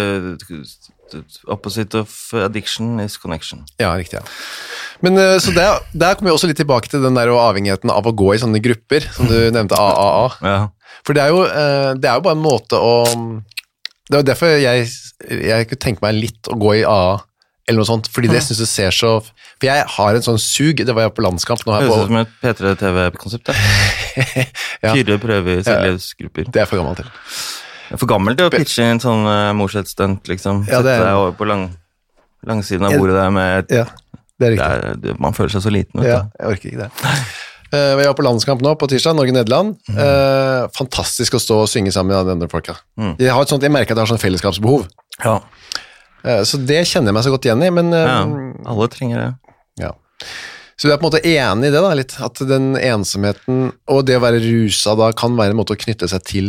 Speaker 2: Uh, opposite of addiction is connection.
Speaker 4: Ja, riktig, ja. Men uh, så der, der kommer vi også litt tilbake til den der avhengigheten av å gå i sånne grupper, som du nevnte, A A A.
Speaker 2: Ja.
Speaker 4: For det er, jo, uh, det er jo bare en måte å... Det er jo derfor jeg, jeg kunne tenke meg litt å gå i A A, eller noe sånt, fordi det synes jeg ser så... For jeg har en sånn sug, det var jeg på landskamp. Nå
Speaker 2: det
Speaker 4: høres
Speaker 2: ut som et P tre T V-konsept, ja. ja. Kyrre prøver selvlivsgrupper.
Speaker 4: Det er for gammelt til.
Speaker 2: Det er for gammelt til å pitche en sånn uh, Morset-stunt, liksom.
Speaker 4: Ja,
Speaker 2: Sette
Speaker 4: er...
Speaker 2: deg over på lang, langsiden av bordet der med...
Speaker 4: Ja, det er riktig.
Speaker 2: Det er, det, man føler seg så liten, vet du.
Speaker 4: Ja, jeg orker ikke det. Uh, vi var på landskamp nå på tirsdag, Norge-Nederland. Mm. Uh, fantastisk å stå og synge sammen med de andre folka. Mm. Jeg, har et sånt, jeg merker at jeg har sånn fellesskapsbehov.
Speaker 2: Ja.
Speaker 4: Uh, så det kjenner jeg meg så godt igjen i, men... Uh,
Speaker 2: ja, alle trenger det.
Speaker 4: Ja. Så du er på en måte enig i det da, litt, at den ensomheten, og det å være rusa da, kan være en måte å knytte seg til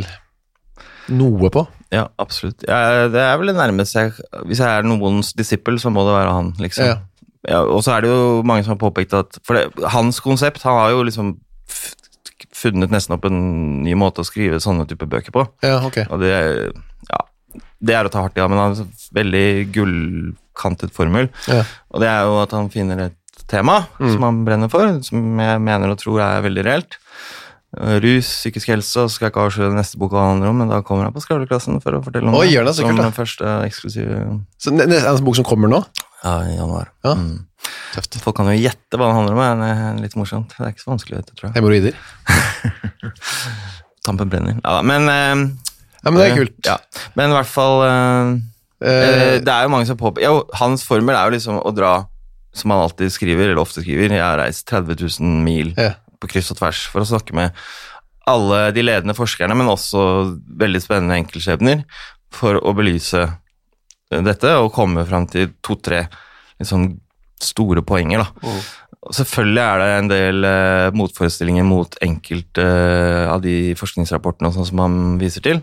Speaker 4: noe på?
Speaker 2: Ja, absolutt. Ja, det er vel det nærmeste jeg... Hvis jeg er noens disippel, så må det være han, liksom.
Speaker 4: Ja.
Speaker 2: Ja, og så er det jo mange som har påpekt at for det, hans konsept, han har jo liksom funnet nesten opp en ny måte å skrive sånne type bøker på.
Speaker 4: Ja, ok.
Speaker 2: Og det, ja, det er å ta hardt i, ja, men han har en veldig gullkantet formel. Ja. Og det er jo at han finner et tema mm. som han brenner for, som jeg mener og tror er veldig reelt. Rus, psykisk helse, og så skal jeg ikke avsløre neste bok hva det handler om, men da kommer han på Skravleklassen for å fortelle om
Speaker 4: Oi, det, det som
Speaker 2: den første eksklusive...
Speaker 4: Så det er en bok som kommer nå?
Speaker 2: Ja, i januar.
Speaker 4: Ja.
Speaker 2: Mm. Tøft. Folk kan jo gjette hva det handler om, men det er litt morsomt. Det er ikke så vanskelig, vet du, tror jeg.
Speaker 4: Hemorroider?
Speaker 2: Tampen brenner. Ja, men... Uh,
Speaker 4: ja, men det er kult.
Speaker 2: Ja, men i hvert fall... Uh, uh, det er jo mange som påpeker... Ja, hans formel er jo liksom å dra, som han alltid skriver, eller ofte skriver, jeg har reist tretti tusen mil ja. på kryss og tvers for å snakke med alle de ledende forskerne, men også veldig spennende enkeltskjebner, for å belyse dette, og komme frem til to-tre liksom, store poenger. Da. Oh. Selvfølgelig er det en del uh, motforestillinger mot enkelte uh, av de forskningsrapportene sånn som han viser til.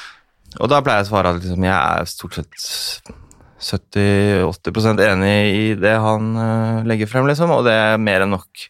Speaker 2: Og da pleier jeg å svare at liksom, jeg er stort sett sytti til åtti prosent enig i det han uh, legger frem, liksom, og det er mer enn nok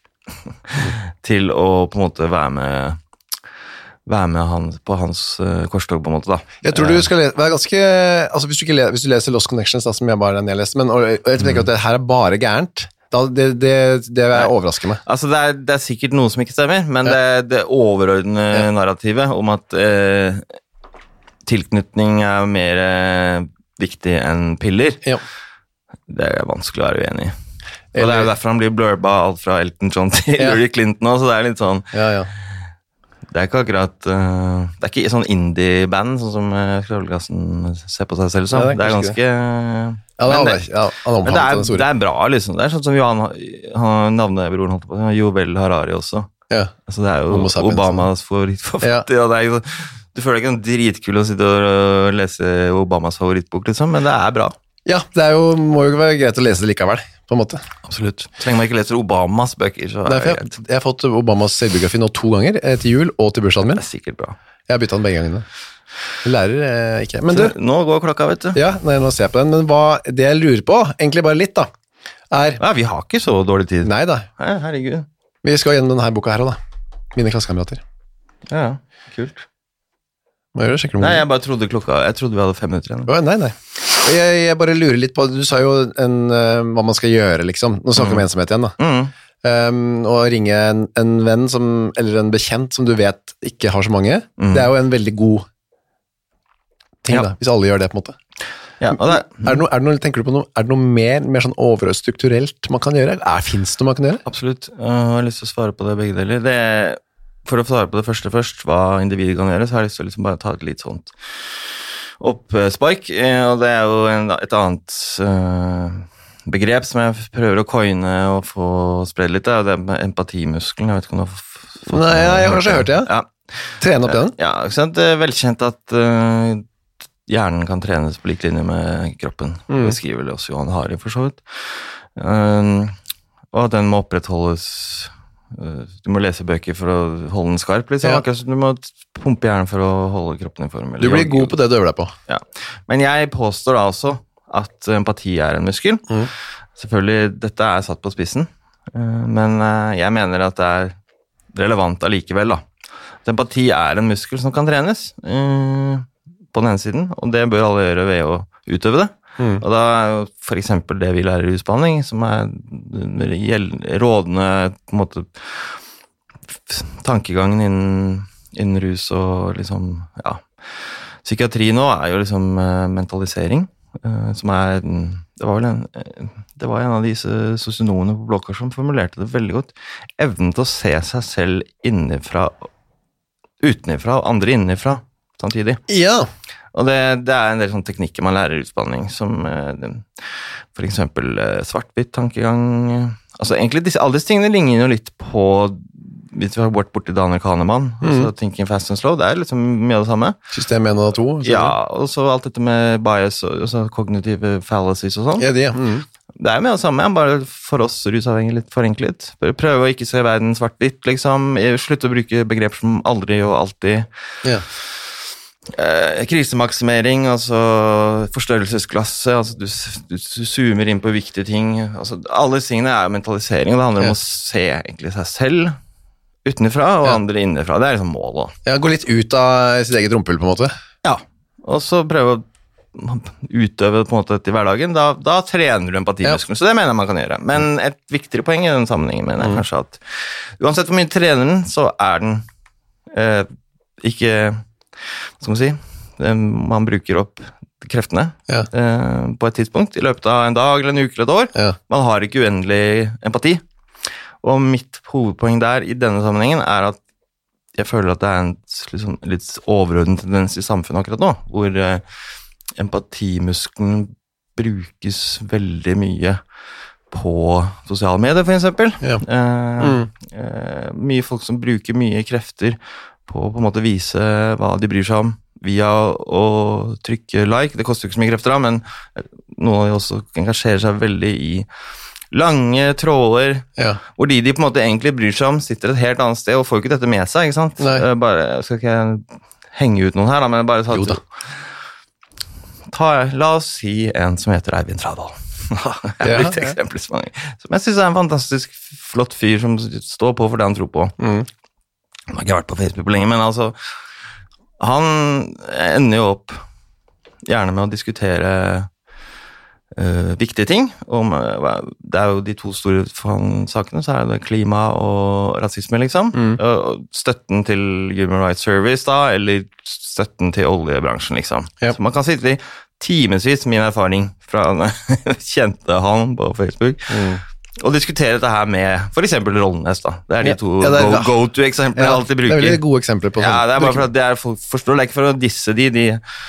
Speaker 2: til å på en måte være med være med han på hans uh, korstog på en måte da. Jeg
Speaker 4: tror du skal lese, være ganske, altså hvis du, ikke leser, hvis du leser Lost Connections da, som jeg bare den jeg leste, men og, og jeg tenker mm. at det her er bare gærent, da, det, det, det overrasker meg.
Speaker 2: Altså det er, det er sikkert noe som ikke stemmer, men ja. det, det overordnede ja. narrativet om at uh, tilknytning er mer uh, viktig enn piller, ja. det er vanskelig å være uenig i. Og det er jo derfor han blir blurba alt fra Elton John til ja. Hillary Clinton også, så det er litt sånn
Speaker 4: ja, ja.
Speaker 2: Det er ikke akkurat uh, det er ikke sånn indie-band sånn som uh, Skravleklassen ser på seg selv som. Ja, det, er det er ganske uh,
Speaker 4: Ja, det
Speaker 2: Men
Speaker 4: er,
Speaker 2: det-
Speaker 4: ja, han
Speaker 2: Men det
Speaker 4: omfavnet
Speaker 2: er,
Speaker 4: den store.
Speaker 2: det er bra, liksom. Det er sånn som Johan, han, navnebroren holdt på, Jovel Harari også.
Speaker 4: Ja.
Speaker 2: Altså, det er jo
Speaker 4: Homo sapiens.
Speaker 2: Obamas favorittforfatter. Ja. Det er jo, du føler deg ikke sånn dritkul å sitte og lese Obamas favorittbok, liksom, men det er bra.
Speaker 4: Ja, det er jo, må jo være greit å lese det likevel, på en måte.
Speaker 2: Absolutt. Så lenge man ikke leser Obamas bøker, så er
Speaker 4: Derfor
Speaker 2: det,
Speaker 4: jeg, jeg har fått Obamas selvbiografi nå to ganger, eh, til jul og til bursdagen min.
Speaker 2: det er sikkert bra.
Speaker 4: Jeg har byttet den begge gangene. Lærer eh, ikke. Men du,
Speaker 2: Nå går klokka, vet du.
Speaker 4: ja, nei, nå ser jeg på den, men hva, det jeg lurer på, egentlig bare litt da, er,
Speaker 2: Ja, vi har ikke så dårlig tid.
Speaker 4: nei da,
Speaker 2: Nei, herregud.
Speaker 4: vi skal gjennom denne boka her også da, mine klassekamerater.
Speaker 2: Ja, kult.
Speaker 4: Må gjøre det, sjekker du om
Speaker 2: Nei, jeg bare trodde klokka, jeg trodde vi hadde fem minutter igjen.
Speaker 4: Å, Nei, nei. Jeg, jeg bare lurer litt på, du sa jo en, eh, hva man skal gjøre, liksom. Nå snakker vi om ensomhet igjen, da.
Speaker 2: Mm.
Speaker 4: Um, og ringe en, en venn som, eller en bekjent som du vet ikke har så mange,
Speaker 2: Mm.
Speaker 4: det er jo en veldig god ting,
Speaker 2: Ja.
Speaker 4: da, hvis alle gjør det, på en måte.
Speaker 2: Ja, og det,
Speaker 4: Er det noe, er det noe, tenker du på noe, er det noe mer, mer sånn overstrukturelt man kan gjøre? Er, finnes det noe man kan gjøre?
Speaker 2: absolutt. Jeg har lyst til å svare på det begge deler. Det, for å svare på det første først, hva individet kan gjøre, så har jeg lyst til å liksom bare ta et litt sånt oppspark, eh, og det er jo en, et annet eh, begrep som jeg prøver å coine og få spredd litt, det er jo det med empatimuskelen. Jeg vet ikke om du har f- fått
Speaker 4: Nei, ja, jeg har kanskje hørt det, ja.
Speaker 2: Ja,
Speaker 4: Trene opp den?
Speaker 2: ja, ikke sant? Det er velkjent at eh, hjernen kan trenes på lik linje med kroppen.
Speaker 4: Mm.
Speaker 2: Det skriver vel også Johan Hari, for så vidt. Um, og at den må opprettholdes. uh, Du må lese bøker for å holde den skarp, liksom.
Speaker 4: Ja.
Speaker 2: Akkurat som du må pumpe hjernen for å holde kroppen i form.
Speaker 4: Du blir god på det du øver deg på.
Speaker 2: Ja. Men jeg påstår da også at empati er en muskel.
Speaker 4: Mm.
Speaker 2: Selvfølgelig, dette er satt på spissen, uh, men uh, jeg mener at det er relevant allikevel, da. At empati er en muskel som kan trenes. Uh, på den ene siden, og det bør alle gjøre ved å utøve det.
Speaker 4: Mm.
Speaker 2: Og da er jo for eksempel det vi lærer i rusbehandling, som er gjeld- rådende på en måte f- tankegangen innen, innen rus og liksom, ja. Psykiatri nå er jo liksom eh, mentalisering, eh, som er, det var vel en, eh, det var en av disse sosionomene på Blåkors som formulerte det veldig godt. Evnen til å se seg selv innifra, utenifra og andre innifra samtidig.
Speaker 4: Ja.
Speaker 2: Og det, det er en del sånne teknikker man lærer i utdanning, som eh, den- for eksempel eh, svart-hvitt tankegang. Altså egentlig, disse, alle disse tingene ligner jo litt på, hvis vi har vært borti Daniel Kahneman, altså Thinking Fast and Slow, det er liksom mye av det samme.
Speaker 4: System en og to. så-
Speaker 2: Ja, og så alt dette med bias, og altså kognitive fallacies og sånn.
Speaker 4: Ja, de, ja. Mm.
Speaker 2: Det er jo mye av det samme, bare for oss rusavhengige litt forenklet. Bare prøve å ikke se verden svart-hvitt, liksom. Slutte å bruke begrep som aldri og alltid.
Speaker 4: Ja.
Speaker 2: Eh, krisemaksimering, altså forstørrelsesklasse, altså du, du, du zoomer inn på viktige ting. Altså, alle tingene er jo mentalisering, og det handler om
Speaker 4: Ja.
Speaker 2: å se egentlig seg selv utenfra og
Speaker 4: Ja.
Speaker 2: andre innenfra. Det er liksom målet.
Speaker 4: Ja, gå litt ut av sitt eget rumpehull, på en måte.
Speaker 2: Ja. Og så prøve å utøve på en måte dette i hverdagen. Da, da trener du empatimuskelen, så det mener jeg man kan gjøre. Men et viktigere poeng i den sammenhengen mener jeg kanskje at uansett hvor mye du trener den, så er den eh, ikke, hva skal man si, eh, man bruker opp kreftene
Speaker 4: Ja.
Speaker 2: eh, på et tidspunkt i løpet av en dag eller en uke eller et år.
Speaker 4: Ja.
Speaker 2: Man har ikke uendelig empati. Og mitt hovedpoeng der i denne sammenhengen er at jeg føler at det er en liksom, litt overordnet tendens i samfunnet akkurat nå, hvor eh, empatimuskelen brukes veldig mye på sosiale medier, for eksempel.
Speaker 4: Ja.
Speaker 2: Eh,
Speaker 4: Mm.
Speaker 2: eh, mye folk som bruker mye krefter på å på en måte vise hva de bryr seg om, via å trykke like. Det koster jo ikke så mye krefter da, men noen av de også engasjerer seg veldig i lange tråder,
Speaker 4: Ja.
Speaker 2: hvor de de på en måte egentlig bryr seg om, sitter et helt annet sted og får jo ikke dette med seg, ikke sant?
Speaker 4: Nei.
Speaker 2: Eh, Bare, skal ikke jeg henge ut noen her, da, men bare ta,
Speaker 4: Jo da.
Speaker 2: ta La oss si en som heter Eivind Tradal. Jeg har
Speaker 4: Ja,
Speaker 2: brukt
Speaker 4: ja.
Speaker 2: eksempler så mange. Som jeg synes er en fantastisk flott fyr som står på for det han tror på.
Speaker 4: Mm.
Speaker 2: Han har ikke vært på Facebook på lenge, men altså, han ender jo opp gjerne med å diskutere Uh, viktige ting. Om, uh, det er jo de to store fan- sakene, så er det klima og rasisme, liksom.
Speaker 4: Mm.
Speaker 2: Uh, støtten til Human Rights Service, da, eller støtten til oljebransjen, liksom.
Speaker 4: Ja.
Speaker 2: Så man kan sitte i timevis, min erfaring fra kjente han på Facebook,
Speaker 4: Mm.
Speaker 2: og diskutere dette her med for eksempel Rollnes, da. Det er de
Speaker 4: Ja.
Speaker 2: to
Speaker 4: Ja, det er-
Speaker 2: go- go-to-eksemplene jeg alltid
Speaker 4: Det er
Speaker 2: bruker.
Speaker 4: veldig gode eksempler på
Speaker 2: Ja,
Speaker 4: sånn.
Speaker 2: det er bare for at det er, folk forstår det er ikke for å disse de, de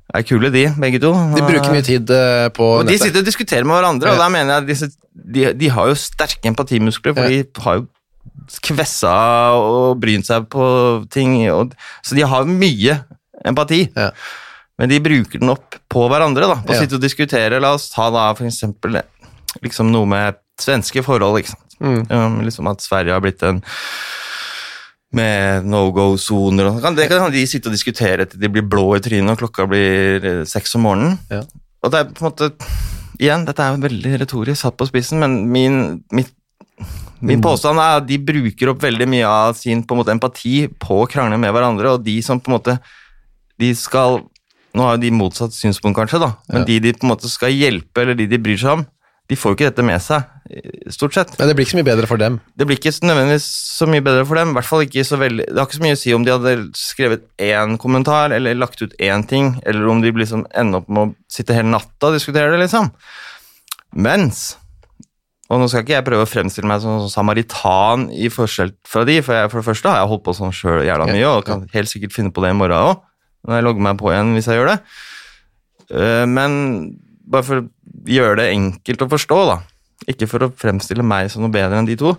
Speaker 2: er kule de, begge to.
Speaker 4: De bruker mye tid uh, på
Speaker 2: og
Speaker 4: nettet.
Speaker 2: De sitter og diskuterer med hverandre, ja. Og da mener jeg at disse, de, de har jo sterke empatimuskler, for ja. De har jo kvessa og brynt seg på ting, og, så de har mye empati. Ja. Men de bruker den opp på hverandre, da, på å ja. Sitte og diskutere. La oss ta da for eksempel liksom noe med svenske forhold, ikke sant? Mm. Um, liksom at Sverige har blitt en med no-go-zoner og sånn. Det kan de sitte og diskutere til de blir blå i trynet og klokka blir seks om morgenen. Ja. Og det er på en måte, igjen, dette er jo veldig retorisk satt på spissen, men min, mitt, min mm. påstand er at de bruker opp veldig mye av sin på en måte empati på å krangle med hverandre, og de som på en måte, de skal, nå har jo de motsatt synspunkt kanskje da, men ja. De de på en måte skal hjelpe, eller de de bryr seg om, de får ikke dette med seg, stort sett.
Speaker 4: Men det blir ikke så mye bedre for dem.
Speaker 2: Det blir ikke nødvendigvis så mye bedre for dem, i hvert fall ikke så veldig, det har ikke så mye å si om de hadde skrevet én kommentar, eller lagt ut én ting, eller om de liksom ender opp med å sitte hele natta og diskutere det, liksom. Mens, og nå skal ikke jeg prøve å fremstille meg som samaritan i forskjell fra de, for jeg, for det første har jeg holdt på sånn selv jævla mye, og kan helt sikkert finne på det i morgen også, når jeg logger meg på igjen hvis jeg gjør det. Men bare for å gjøre det enkelt å forstå, da. Ikke for å fremstille meg som noe bedre enn de to.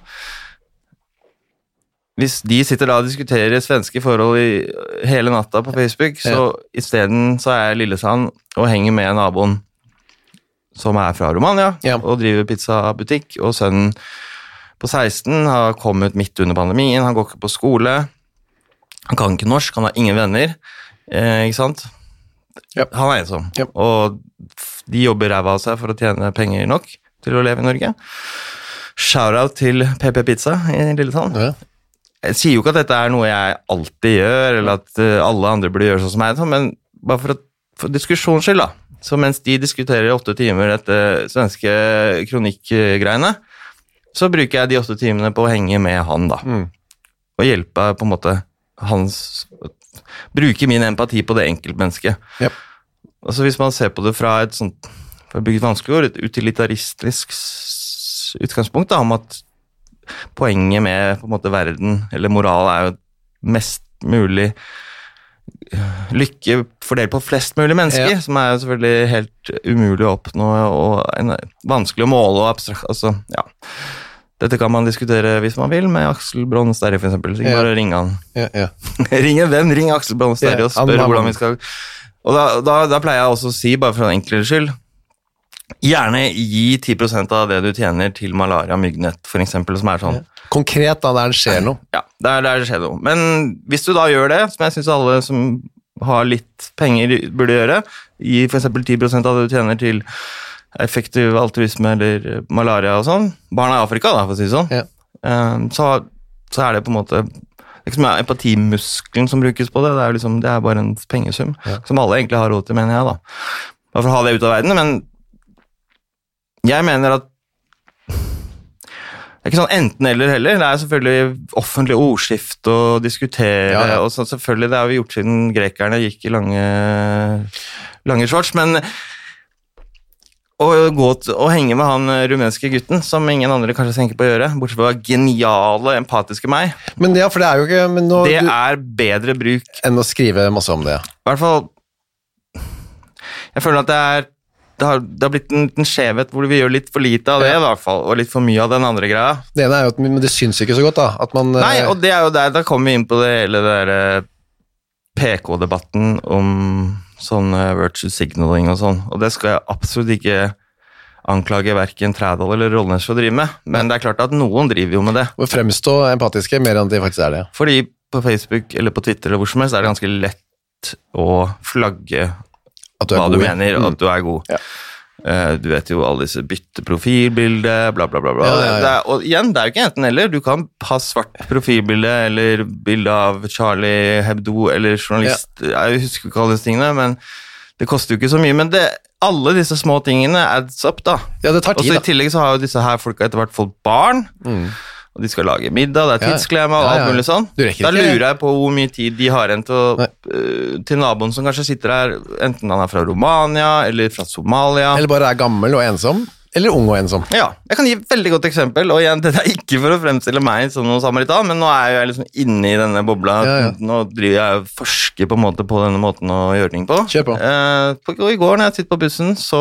Speaker 2: Hvis de sitter da og diskuterer svenske forhold i hele natta på Facebook, så ja. I stedet så er jeg Lillesand og henger med naboen som er fra Romania, ja. Og driver pizzabutikk, og sønnen på seksten har kommet midt under pandemien, han går ikke på skole, han kan ikke norsk, han har ingen venner, eh, ikke sant? Ja. Han er ensom, ja. Og de jobber ræva av seg for å tjene penger nok til å leve i Norge. Shoutout til P P Pizza i Lillesand. Ja. Jeg sier jo ikke at dette er noe jeg alltid gjør, eller at alle andre burde gjøre sånn som meg, men bare for, at, for diskusjonens skyld da. Så mens de diskuterer åtte timer etter svenske kronikkgreiene, så bruker jeg de åtte timene på å henge med han da. Mm. Og hjelpe på en måte hans, bruke min empati på det enkeltmennesket. Yep. Altså hvis man ser på det fra et sånt, for å bygge et vanskelig ord, et utilitaristisk utgangspunkt da, om at poenget med på en måte verden, eller moral er jo mest mulig lykke fordelt på flest mulig mennesker, ja. Som er jo selvfølgelig helt umulig å oppnå, og en, vanskelig å måle og abstrakt, altså, ja. Dette kan man diskutere hvis man vil, med Aksel Brons Sterri for eksempel, så ja. Bare ring han. Ja, ja. Ring en venn, ring Aksel Brons Sterri ja, og spør han, hvordan vi skal... Og da, da, da pleier jeg også å si, bare for en enklere skyld, gjerne gi ti prosent av det du tjener til malaria, myggnett, for eksempel, som er sånn.
Speaker 4: Ja. Konkret da, der det skjer noe.
Speaker 2: Ja, der, der det skjer noe. Men hvis du da gjør det, som jeg synes alle som har litt penger burde gjøre, gi for eksempel ti prosent av det du tjener til effektiv altruisme eller malaria og sånn, barna i Afrika da, for å si sånn, ja. så, så er det på en måte... Det er ikke så mye empatimuskelen som brukes på det, det er, liksom, det er bare en pengesum, ja. Som alle egentlig har råd til, mener jeg da. Bare for å ha det ut av verden, men jeg mener at det er ikke sånn enten eller heller, det er selvfølgelig offentlig ordskift og diskutere, ja, ja. Og så selvfølgelig, det har vi gjort siden grekerne gikk i lange, lange shorts, men å gå og henge med han rumenske gutten, som ingen andre kanskje tenker på å gjøre, bortsett fra geniale, empatiske meg.
Speaker 4: Men ja, for det er jo ikke... Men nå,
Speaker 2: det
Speaker 4: du,
Speaker 2: er bedre bruk...
Speaker 4: Enn å skrive masse om det.
Speaker 2: I hvert fall... Jeg føler at det er... Det har, det har blitt en, en skjevhet hvor vi gjør litt for lite av det, ja. I hvert fall, og litt for mye av den andre greia.
Speaker 4: Det ene er jo at men det syns ikke så godt, da. At man,
Speaker 2: Nei, og det er jo der, da kommer vi inn på det hele der P K-debatten om sånn virtue signaling og sånn, og det skal jeg absolutt ikke anklage hverken Trædal eller Rollnes for å drive med, men det er klart at noen driver jo med det.
Speaker 4: Og fremstå empatiske mer enn de faktisk er det. Ja.
Speaker 2: Fordi på Facebook eller på Twitter eller hvor som helst er det ganske lett å flagge hva du god, mener, mm. At du er god. Ja. Uh, du vet jo alle disse bytteprofilbilde, bla bla bla. bla. Ja, ja, ja. Det er, og igjen, det er jo ikke enten eller. Du kan ha svart profilbilde eller bilde av Charlie Hebdo eller journalist. Ja. Jeg husker ikke alle disse tingene, men det koster jo ikke så mye. Men det, alle disse små tingene adds up, da.
Speaker 4: Ja, det tar tid,
Speaker 2: og så i tillegg så har jo disse her folka etter hvert fått barn. Mm. Og de skal lage middag, det er tidsklema og alt mulig sånn. Da lurer jeg på hvor mye tid de har igjen til, uh, til naboen som kanskje sitter her, enten han er fra Romania eller fra Somalia.
Speaker 4: Eller bare er gammel og ensom. eller ung og ensom.
Speaker 2: Ja, jeg kan gi et veldig godt eksempel, og igjen, dette er ikke for å fremstille meg som noen samaritan, men nå er jeg liksom inne i denne bobla,
Speaker 4: Ja, ja.
Speaker 2: nå driver jeg og forsker på en måte på denne måten å gjøre ting på.
Speaker 4: Kjør på.
Speaker 2: Eh, på og i går når jeg sitter på bussen, så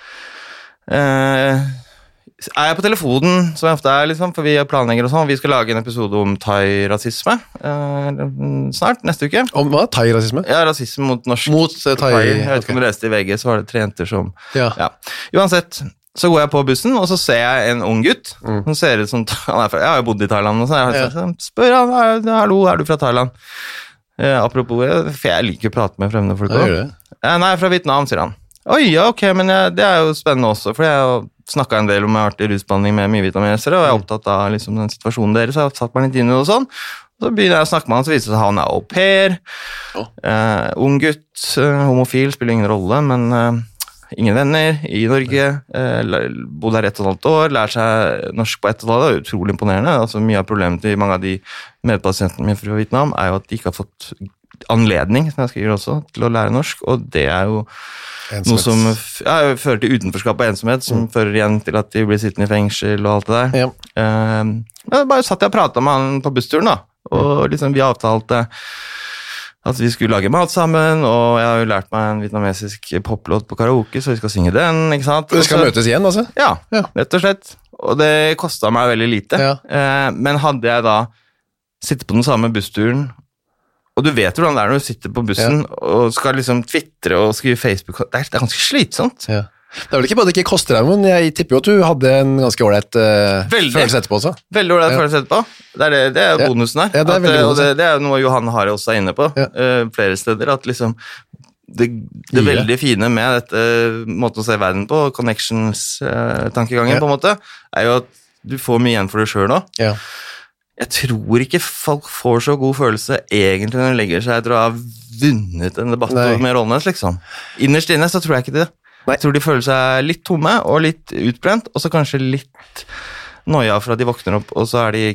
Speaker 2: eh, er jeg på telefonen, som jeg ofte er, liksom, for vi planlegger og sånn, vi skal lage en episode om thai-rasisme eh, snart, neste uke.
Speaker 4: Om hva? Thai-rasisme?
Speaker 2: Ja, rasisme mot norsk
Speaker 4: Mot uh, thai...
Speaker 2: Jeg vet ikke
Speaker 4: ok.
Speaker 2: om du leste i V G, så var det tre jenter som...
Speaker 4: Ja.
Speaker 2: Ja. Uansett, så går jeg på bussen, og så ser jeg en ung gutt,
Speaker 4: Mm.
Speaker 2: som ser ut som... Han er fra, jeg har jo bodd i Thailand, og så jeg,
Speaker 4: Ja.
Speaker 2: så spør han, "Er- hallo, er du fra Thailand? Eh, apropos, for jeg liker å prate med fremmede folk
Speaker 4: Ja,
Speaker 2: også.
Speaker 4: gjør det.
Speaker 2: Eh, nei, jeg er fra Vietnam, sier han. Oi, ja, ok, men jeg, det er jo spennende også, for jeg har jo snakket en del om jeg har vært i rusbehandling med mye vietnamesere, og jeg er opptatt av liksom, den situasjonen deres, så jeg har satt meg litt inn i det og sånn. Så begynner jeg å snakke med han, så viser det seg at han er au pair,
Speaker 4: Å.
Speaker 2: eh, ung gutt, eh, homofil, spiller ingen rolle, men eh, ingen venner i Norge, eh, lær- bodd her ett og et halvt år, lærer seg norsk på ett og et halvt år, det er utrolig imponerende. Altså, mye av problemet til mange av de medpasientene mine fra Vietnam er jo at de ikke har fått anledning, som jeg skriver også, til å lære norsk, og det er jo noe som ja, fører til utenforskap og ensomhet, som
Speaker 4: Mm.
Speaker 2: fører igjen til at de blir sittende i fengsel og alt det der.
Speaker 4: Ja.
Speaker 2: Eh, men bare satt jeg og pratet med han på bussturen da, og liksom vi avtalte at vi skulle lage mat sammen, og jeg har jo lært meg en vietnamesisk poplåt på karaoke, så vi skal synge den, ikke sant?
Speaker 4: Dere skal
Speaker 2: Og så-
Speaker 4: møtes igjen, altså?
Speaker 2: Ja,
Speaker 4: Ja.
Speaker 2: rett og slett. Og det kostet meg veldig lite.
Speaker 4: Ja.
Speaker 2: Eh, men hadde jeg da sittet på den samme bussturen, og du vet hvordan det er når du sitter på bussen og skal liksom twitre og skrive Facebook, det er, det er ganske slitsomt.
Speaker 4: Ja. Det er vel ikke bare det ikke koster deg, men jeg tipper jo at du hadde en ganske ålreit uh,
Speaker 2: Veldig.
Speaker 4: følelse etterpå også.
Speaker 2: Veldig ålreit
Speaker 4: Ja.
Speaker 2: følelse etterpå. Det er, det, det er
Speaker 4: Ja.
Speaker 2: bonusen her.
Speaker 4: Ja, det er
Speaker 2: At,
Speaker 4: veldig
Speaker 2: eh, og
Speaker 4: bonus,
Speaker 2: det, det er noe Johan Harre også er inne på
Speaker 4: Ja.
Speaker 2: eh, flere steder, at liksom det, det
Speaker 4: Gire.
Speaker 2: veldig fine med dette måten å se verden på, connections-tankegangen
Speaker 4: Ja.
Speaker 2: på en måte, er jo at du får mye igjen for deg selv nå.
Speaker 4: Ja.
Speaker 2: Jeg tror ikke folk får så god følelse egentlig når de legger seg etter å ha vunnet en debatt
Speaker 4: Nei.
Speaker 2: med Rollnes, liksom. Innerst inne så tror jeg ikke det.
Speaker 4: Nei.
Speaker 2: Jeg tror de føler seg litt tomme og litt utbrent, og så kanskje litt noia for at de våkner opp, og så er de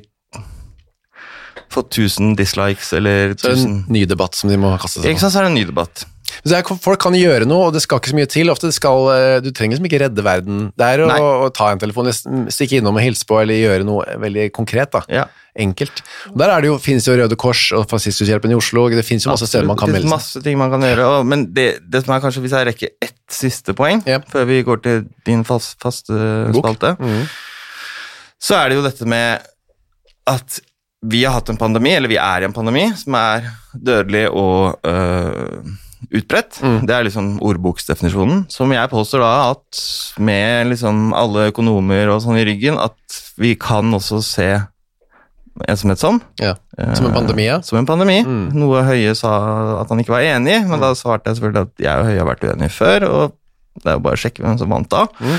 Speaker 2: fått tusen dislikes, eller
Speaker 4: Så er det
Speaker 2: tusen...
Speaker 4: en ny debatt som de må kaste seg
Speaker 2: Ikke
Speaker 4: på.
Speaker 2: sant, så er det en ny debatt.
Speaker 4: Så det er, folk kan gjøre noe, og det skal ikke så mye til. Ofte det skal, eh, du trenger som ikke redde verden. Det er å,
Speaker 2: Nei.
Speaker 4: å ta en telefon, stikke innom og hilse på, eller gjøre noe veldig konkret da.
Speaker 2: Ja.
Speaker 4: Enkelt. Og der er det jo, finnes jo Røde Kors og Fascistushjelpen i Oslo, det finnes jo masse steder man kan
Speaker 2: Det
Speaker 4: melde
Speaker 2: finnes
Speaker 4: seg.
Speaker 2: masse ting man kan gjøre, og, men det, det som er kanskje, hvis jeg rekker ett siste poeng,
Speaker 4: Ja.
Speaker 2: før vi går til din fast, faste
Speaker 4: Bok.
Speaker 2: spalte,
Speaker 4: Mhm.
Speaker 2: så er det jo dette med at vi har hatt en pandemi, eller vi er i en pandemi, som er dødelig og øh, utbredt.
Speaker 4: Mm.
Speaker 2: Det er liksom ordboksdefinisjonen, som jeg påstår da at med liksom alle økonomer og sånn i ryggen, at vi kan også se ensomhet som.
Speaker 4: Ja. Som en pandemi, ja.
Speaker 2: Eh, Som en pandemi.
Speaker 4: Mm.
Speaker 2: Noe Høie sa at han ikke var enig i, men da svarte jeg selvfølgelig at jeg og Høie har vært uenige før, og det er jo bare å sjekke hvem som vant da.
Speaker 4: Mm.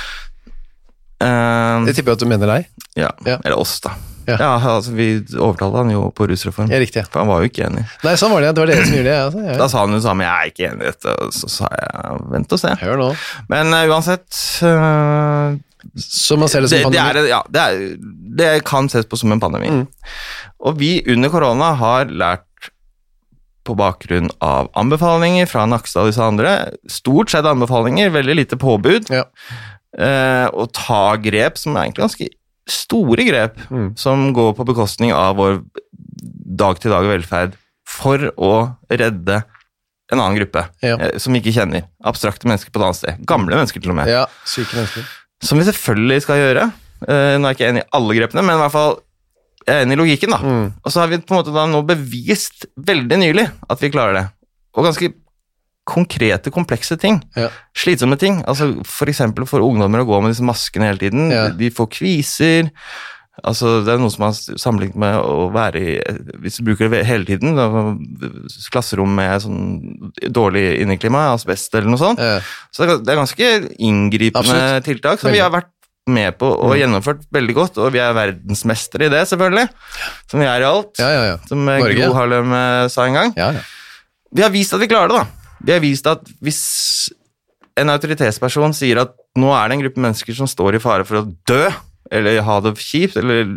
Speaker 2: Eh,
Speaker 4: Jeg tipper at du mener deg.
Speaker 2: ja,
Speaker 4: Ja.
Speaker 2: eller oss da.
Speaker 4: Ja.
Speaker 2: Ja, altså vi overtalte han jo på rusreform,
Speaker 4: Ja, riktig.
Speaker 2: for han var jo ikke enig.
Speaker 4: Nei, sånn var det. Det var dere som gjorde det. Ja. Altså, ja.
Speaker 2: Da sa han jo samme, jeg er ikke enig i dette, og så sa jeg, vent og se.
Speaker 4: Hør nå.
Speaker 2: Men uh, uansett, uh,
Speaker 4: Så man ser det
Speaker 2: det,
Speaker 4: som
Speaker 2: det,
Speaker 4: pandemi.
Speaker 2: er, ja, det, er, det kan ses på som en pandemi.
Speaker 4: Mm.
Speaker 2: Og vi under korona har lært på bakgrunn av anbefalinger fra Nakstad og disse andre, stort sett anbefalinger, veldig lite påbud,
Speaker 4: Ja.
Speaker 2: eh, og ta grep som er egentlig ganske store grep,
Speaker 4: Mm.
Speaker 2: som går på bekostning av vår dag-til-dag velferd, for å redde en annen gruppe,
Speaker 4: Ja.
Speaker 2: eh, som vi ikke kjenner. Abstrakte mennesker på et annet sted. Gamle mennesker til og med.
Speaker 4: Ja, syke mennesker.
Speaker 2: Som vi selvfølgelig skal gjøre. Eh, nå er jeg ikke enig i alle grepene, men i hvert fall jeg er enig i logikken da.
Speaker 4: Mm.
Speaker 2: Og så har vi på en måte da nå bevist veldig nylig at vi klarer det. Og ganske konkrete, komplekse ting.
Speaker 4: Ja.
Speaker 2: Slitsomme ting. Altså for eksempel for ungdommer å gå med disse maskene hele tiden.
Speaker 4: Ja.
Speaker 2: De får kviser. Altså det er noe som har sammenlignet med å være i, hvis du bruker det hele tiden, da, klasserom med sånn dårlig inneklima, asbest eller noe sånt.
Speaker 4: Ja.
Speaker 2: Så det er- det er ganske inngripende
Speaker 4: Absolutt.
Speaker 2: tiltak som
Speaker 4: Veldig.
Speaker 2: vi har vært med på og gjennomført veldig godt, og vi er verdensmestere i det, selvfølgelig. Som vi er i alt.
Speaker 4: Ja, ja, ja.
Speaker 2: Som eh,
Speaker 4: Norge.
Speaker 2: Gro Harlem eh, sa en gang.
Speaker 4: Ja, ja.
Speaker 2: Vi har vist at vi klarer det, da. Vi har vist at hvis en autoritetsperson sier at nå er det en gruppe mennesker som står i fare for å dø, eller ha det kjipt, eller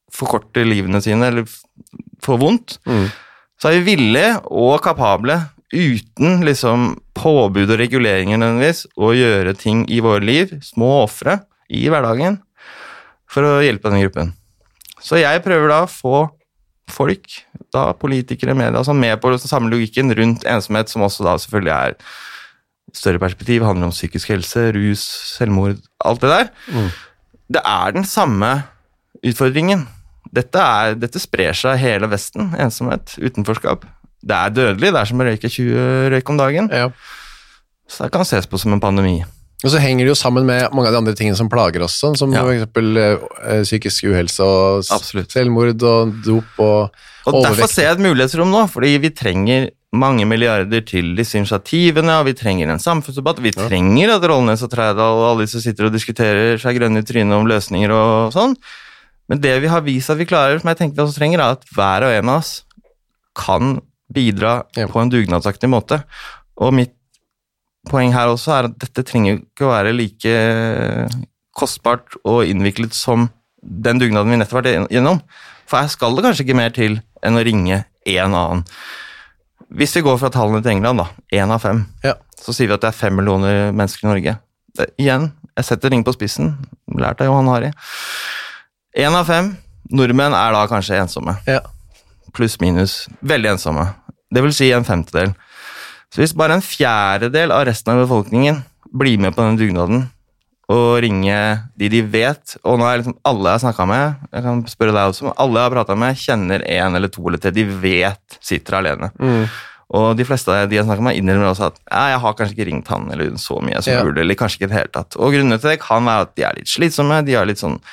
Speaker 2: forkorte livene sine, eller f- få vondt,
Speaker 4: Mm.
Speaker 2: så er vi villige og kapable, uten liksom påbud og reguleringer nødvendigvis, å gjøre ting i våre liv, små offre i hverdagen, for å hjelpe denne gruppen. Så jeg prøver da å få folk, da politikere, media, altså med på samme logikken rundt ensomhet, som også da selvfølgelig er større perspektiv, handler om psykisk helse, rus, selvmord, alt det der. Mm. Det er den samme utfordringen. Dette, er, dette sprer seg hele Vesten, ensomhet, utenforskap. Det er dødelig, det er som å røyke tjue røyk om dagen. Ja. Så det kan ses på som en pandemi.
Speaker 4: Og så henger det jo sammen med mange av de andre tingene som plager oss, sånn, som ja. for eksempel eh, psykisk uhelse og Absolutt. Selvmord og dop og,
Speaker 2: og overvekt. Og derfor ser jeg et mulighetsrom nå, fordi vi trenger mange milliarder til disse initiativene, og vi trenger en samfunnsdebatt, vi ja. trenger at Rollnes og Trædal og alle disse sitter og diskuterer seg grønne i trynet om løsninger og sånn. Men det vi har vist at vi klarer, som jeg tenker vi også trenger, er at hver og en av oss kan bidra ja. på en dugnadsaktig måte. Og mitt poeng her også er at dette trenger ikke å være like kostbart og innviklet som den dugnaden vi nettopp har vært gjennom. For her skal det kanskje ikke mer til enn å ringe en annen. Hvis vi går fra tallene til England, da, en av fem, ja. så sier vi at det er fem millioner mennesker i Norge. Det, igjen, jeg setter ring på spissen, lært av Johan Hari. En av fem nordmenn er da kanskje ensomme. Ja. Pluss minus, veldig ensomme. Det vil si en femtedel. Så hvis bare en fjerdedel av resten av befolkningen blir med på den dugnaden og ringe de de vet, og nå er liksom alle jeg har snakket med, jeg kan spørre deg også, alle jeg har pratet med kjenner en eller to eller tre, de vet sitter alene. Mm. Og de fleste av de jeg snakker med innrømmer også at ja, jeg har kanskje ikke ringt han eller hun så mye som ja. burde, eller kanskje ikke det hele tatt. Og grunnen til det kan være at de er litt slitsomme, de er litt sånn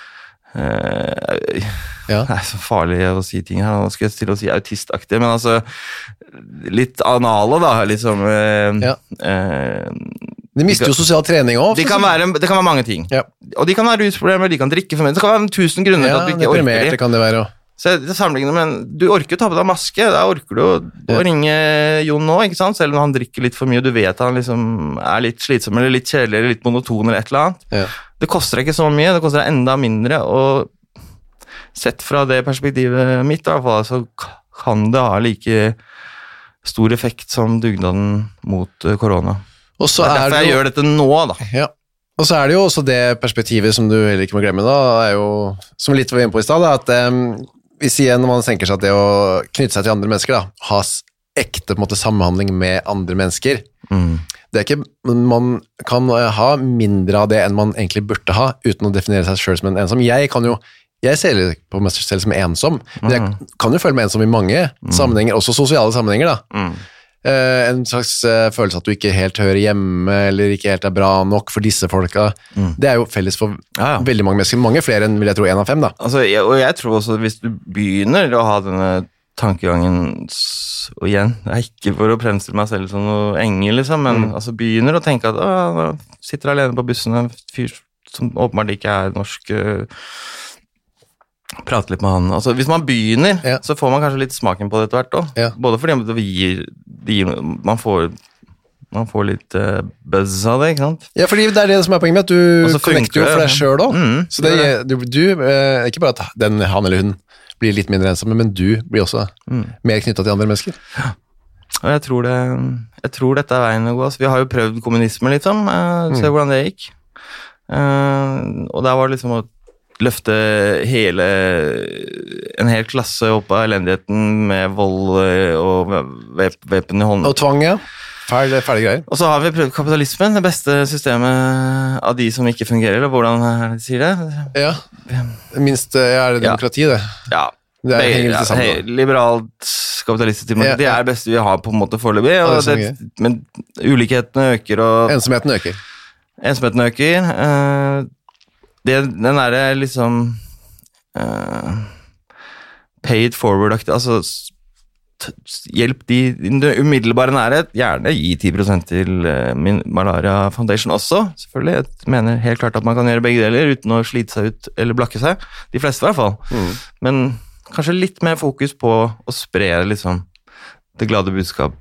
Speaker 2: Uh, ja. Det er så farlig å si ting her. Nå skal jeg til å si autistaktig, men altså litt anale da liksom, uh, ja. uh,
Speaker 4: De mister jo sosial trening også.
Speaker 2: De kan være, det kan være mange ting ja. Og de kan ha rusproblemer, de kan drikke for mye. Det kan være tusen grunner ja, til at du ikke orker det
Speaker 4: kan det være også.
Speaker 2: Så det sammenligner, men du orker å ta på deg maske. Da orker du å, ja. å ringe Jon nå, ikke sant? Selv om han drikker litt for mye, du vet han liksom er litt slitsom eller litt kjedelig eller litt monoton eller et eller annet. Ja. Det koster ikke så mye, det koster enda mindre, og sett fra det perspektivet mitt, i hvert fall, så kan det ha like stor effekt som dugnaden mot korona. Og så det er derfor er jeg jo... gjør dette nå, da.
Speaker 4: Ja. Og så er det jo også det perspektivet som du heller ikke må glemme, da, er jo, som litt var inne på i sted, da, at um, hvis igjen man tenker seg at det å knytte seg til andre mennesker, da, ha ekte på en måte samhandling med andre mennesker, mm. det er ikke, man kan ha mindre av det enn man egentlig burde ha, uten å definere seg selv som en ensom. Jeg kan jo, jeg ser på meg selv som ensom, men jeg kan jo føle meg ensom i mange mm. sammenhenger, også sosiale sammenhenger da. Mm. Uh, en slags uh, følelse at du ikke helt hører hjemme, eller ikke helt er bra nok for disse folka. Mm. Det er jo felles for ja, ja. veldig mange mennesker, mange flere enn vil jeg tro en av fem da.
Speaker 2: Altså, jeg, og jeg tror også hvis du begynner å ha denne tankegangen, og igjen, det er ikke for å fremstille meg selv som noe engel, liksom, men mm. altså begynner å tenke at å, sitter alene på bussen, en fyr som åpenbart ikke er norsk, uh, prate litt med han. Altså, hvis man begynner, ja. så får man kanskje litt smaken på det etter hvert også. Ja. Både fordi det gir, det gir man får man får litt uh, buzz av det, ikke sant?
Speaker 4: Ja, fordi det er det som er poenget med at du connecter jo for deg selv også. Mm, så det, du, du uh, ikke bare at den, han eller hun blir litt mindre ensomme, men du blir også mm. mer knyttet til andre mennesker.
Speaker 2: Ja. Og jeg tror, det, jeg tror dette er veien å gå. Altså, vi har jo prøvd kommunisme litt om, uh, se mm. hvordan det gikk. Uh, og der var det liksom å løfte hele, en hel klasse opp av elendigheten med vold og vepen i hånden.
Speaker 4: Og tvang, ja. Ferdig, ferdig greier.
Speaker 2: Og så har vi prøvd kapitalismen, det beste systemet av de som ikke fungerer, eller hvordan er det de sier det?
Speaker 4: Ja, minst er det demokrati, det.
Speaker 2: Ja,
Speaker 4: det er, henger litt sammen.
Speaker 2: Ja, liberalt kapitalistisk demokrati, ja, ja. er det beste vi har på en måte foreløpig, og det, det, men ulikhetene øker, og...
Speaker 4: Ensomheten øker.
Speaker 2: Ensomheten øker, uh, Det, den er det liksom uh, paid forward-aktig, altså t- hjelp de i den umiddelbare nærhet, gjerne gi ti prosent til uh, min Malaria Foundation også, selvfølgelig. Jeg mener helt klart at man kan gjøre begge deler uten å slite seg ut eller blakke seg, de fleste i hvert fall. Mm. Men kanskje litt mer fokus på å spre liksom, det glade budskap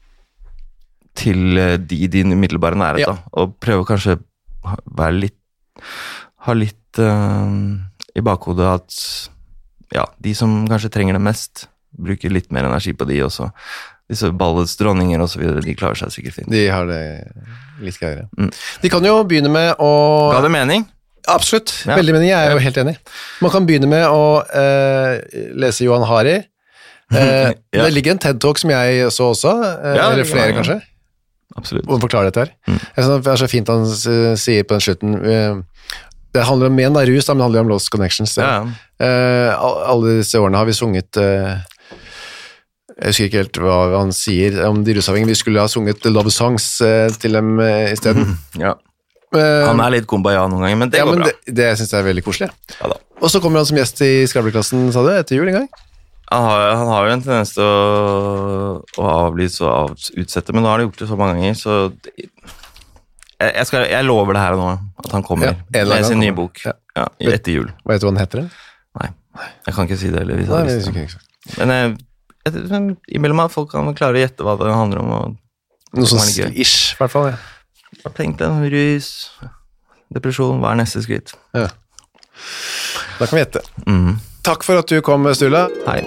Speaker 2: til uh, de i din umiddelbare nærhet, ja. da, og prøve kanskje være litt ha litt uh, i bakhodet at ja, de som kanskje trenger det mest, bruker litt mer energi på de også. disse ballets dronninger og så videre, de klarer seg sikkert fint.
Speaker 4: De har det litt greiere.
Speaker 2: Mm.
Speaker 4: De kan jo begynne med å...
Speaker 2: Ga det mening?
Speaker 4: Absolutt,
Speaker 2: Ja.
Speaker 4: veldig mening, jeg er jo helt enig. Man kan begynne med å eh, lese Johan Hari. Eh,
Speaker 2: Ja.
Speaker 4: Det ligger en TED-talk som jeg så også, eh,
Speaker 2: Ja,
Speaker 4: eller flere
Speaker 2: ja, ja.
Speaker 4: kanskje,
Speaker 2: Absolutt.
Speaker 4: hvor han forklarer dette her.
Speaker 2: Mm.
Speaker 4: Jeg synes det er så fint han s- sier på den slutten, eh, det handler om en da, rus, da, men det handler om Lost Connections.
Speaker 2: Ja.
Speaker 4: Eh, all- alle disse årene har vi sunget, eh, jeg husker ikke helt hva han sier om de rusavhengige, vi skulle ha sunget Love Songs eh, til dem eh, i stedet.
Speaker 2: Ja.
Speaker 4: Eh,
Speaker 2: Han er litt kumbaya noen ganger, men det
Speaker 4: ja,
Speaker 2: går
Speaker 4: men
Speaker 2: bra.
Speaker 4: det, det synes jeg er veldig koselig.
Speaker 2: Ja, da.
Speaker 4: Og så kommer han som gjest i skravleklassen, sa du, etter jul en gang?
Speaker 2: Han har, han har jo en tendens til å, å avlyse og av, utsette, men nå har han gjort det så mange ganger, så det, jeg, jeg, skal, jeg lover det her nå, at han kommer
Speaker 4: Ja, en eller annen
Speaker 2: med sin
Speaker 4: gang
Speaker 2: nye
Speaker 4: kommer.
Speaker 2: bok
Speaker 4: Ja.
Speaker 2: ja, etter jul.
Speaker 4: Vet du hva den heter?
Speaker 2: Nei, jeg kan ikke si det heller. Hvis
Speaker 4: Nei,
Speaker 2: jeg
Speaker 4: det
Speaker 2: har lyst
Speaker 4: husker
Speaker 2: til.
Speaker 4: jeg ikke.
Speaker 2: Men jeg, jeg, jeg, imellom at folk kan klare å gjette hva det handler om. Og,
Speaker 4: Noe
Speaker 2: det
Speaker 4: sånn
Speaker 2: var litt gøy.
Speaker 4: ish, i hvert fall. Ja.
Speaker 2: Jeg tenkte rus, depresjon, hva er neste skritt?
Speaker 4: Ja. Da kan vi gjette.
Speaker 2: Mhm.
Speaker 4: Takk for at du kom, Sturla.
Speaker 2: Hei.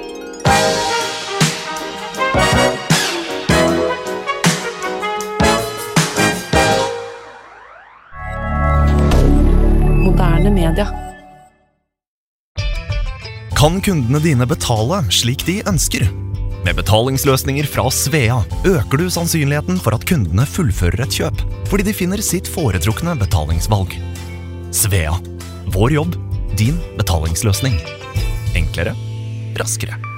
Speaker 1: Moderne media.
Speaker 5: Kan kundene dine betale slik de ønsker? Med betalingsløsninger fra Svea øker du sannsynligheten for at kundene fullfører et kjøp, fordi de finner sitt foretrukne betalingsvalg. Svea. Vår jobb, din betalingsløsning. Enklere, raskere.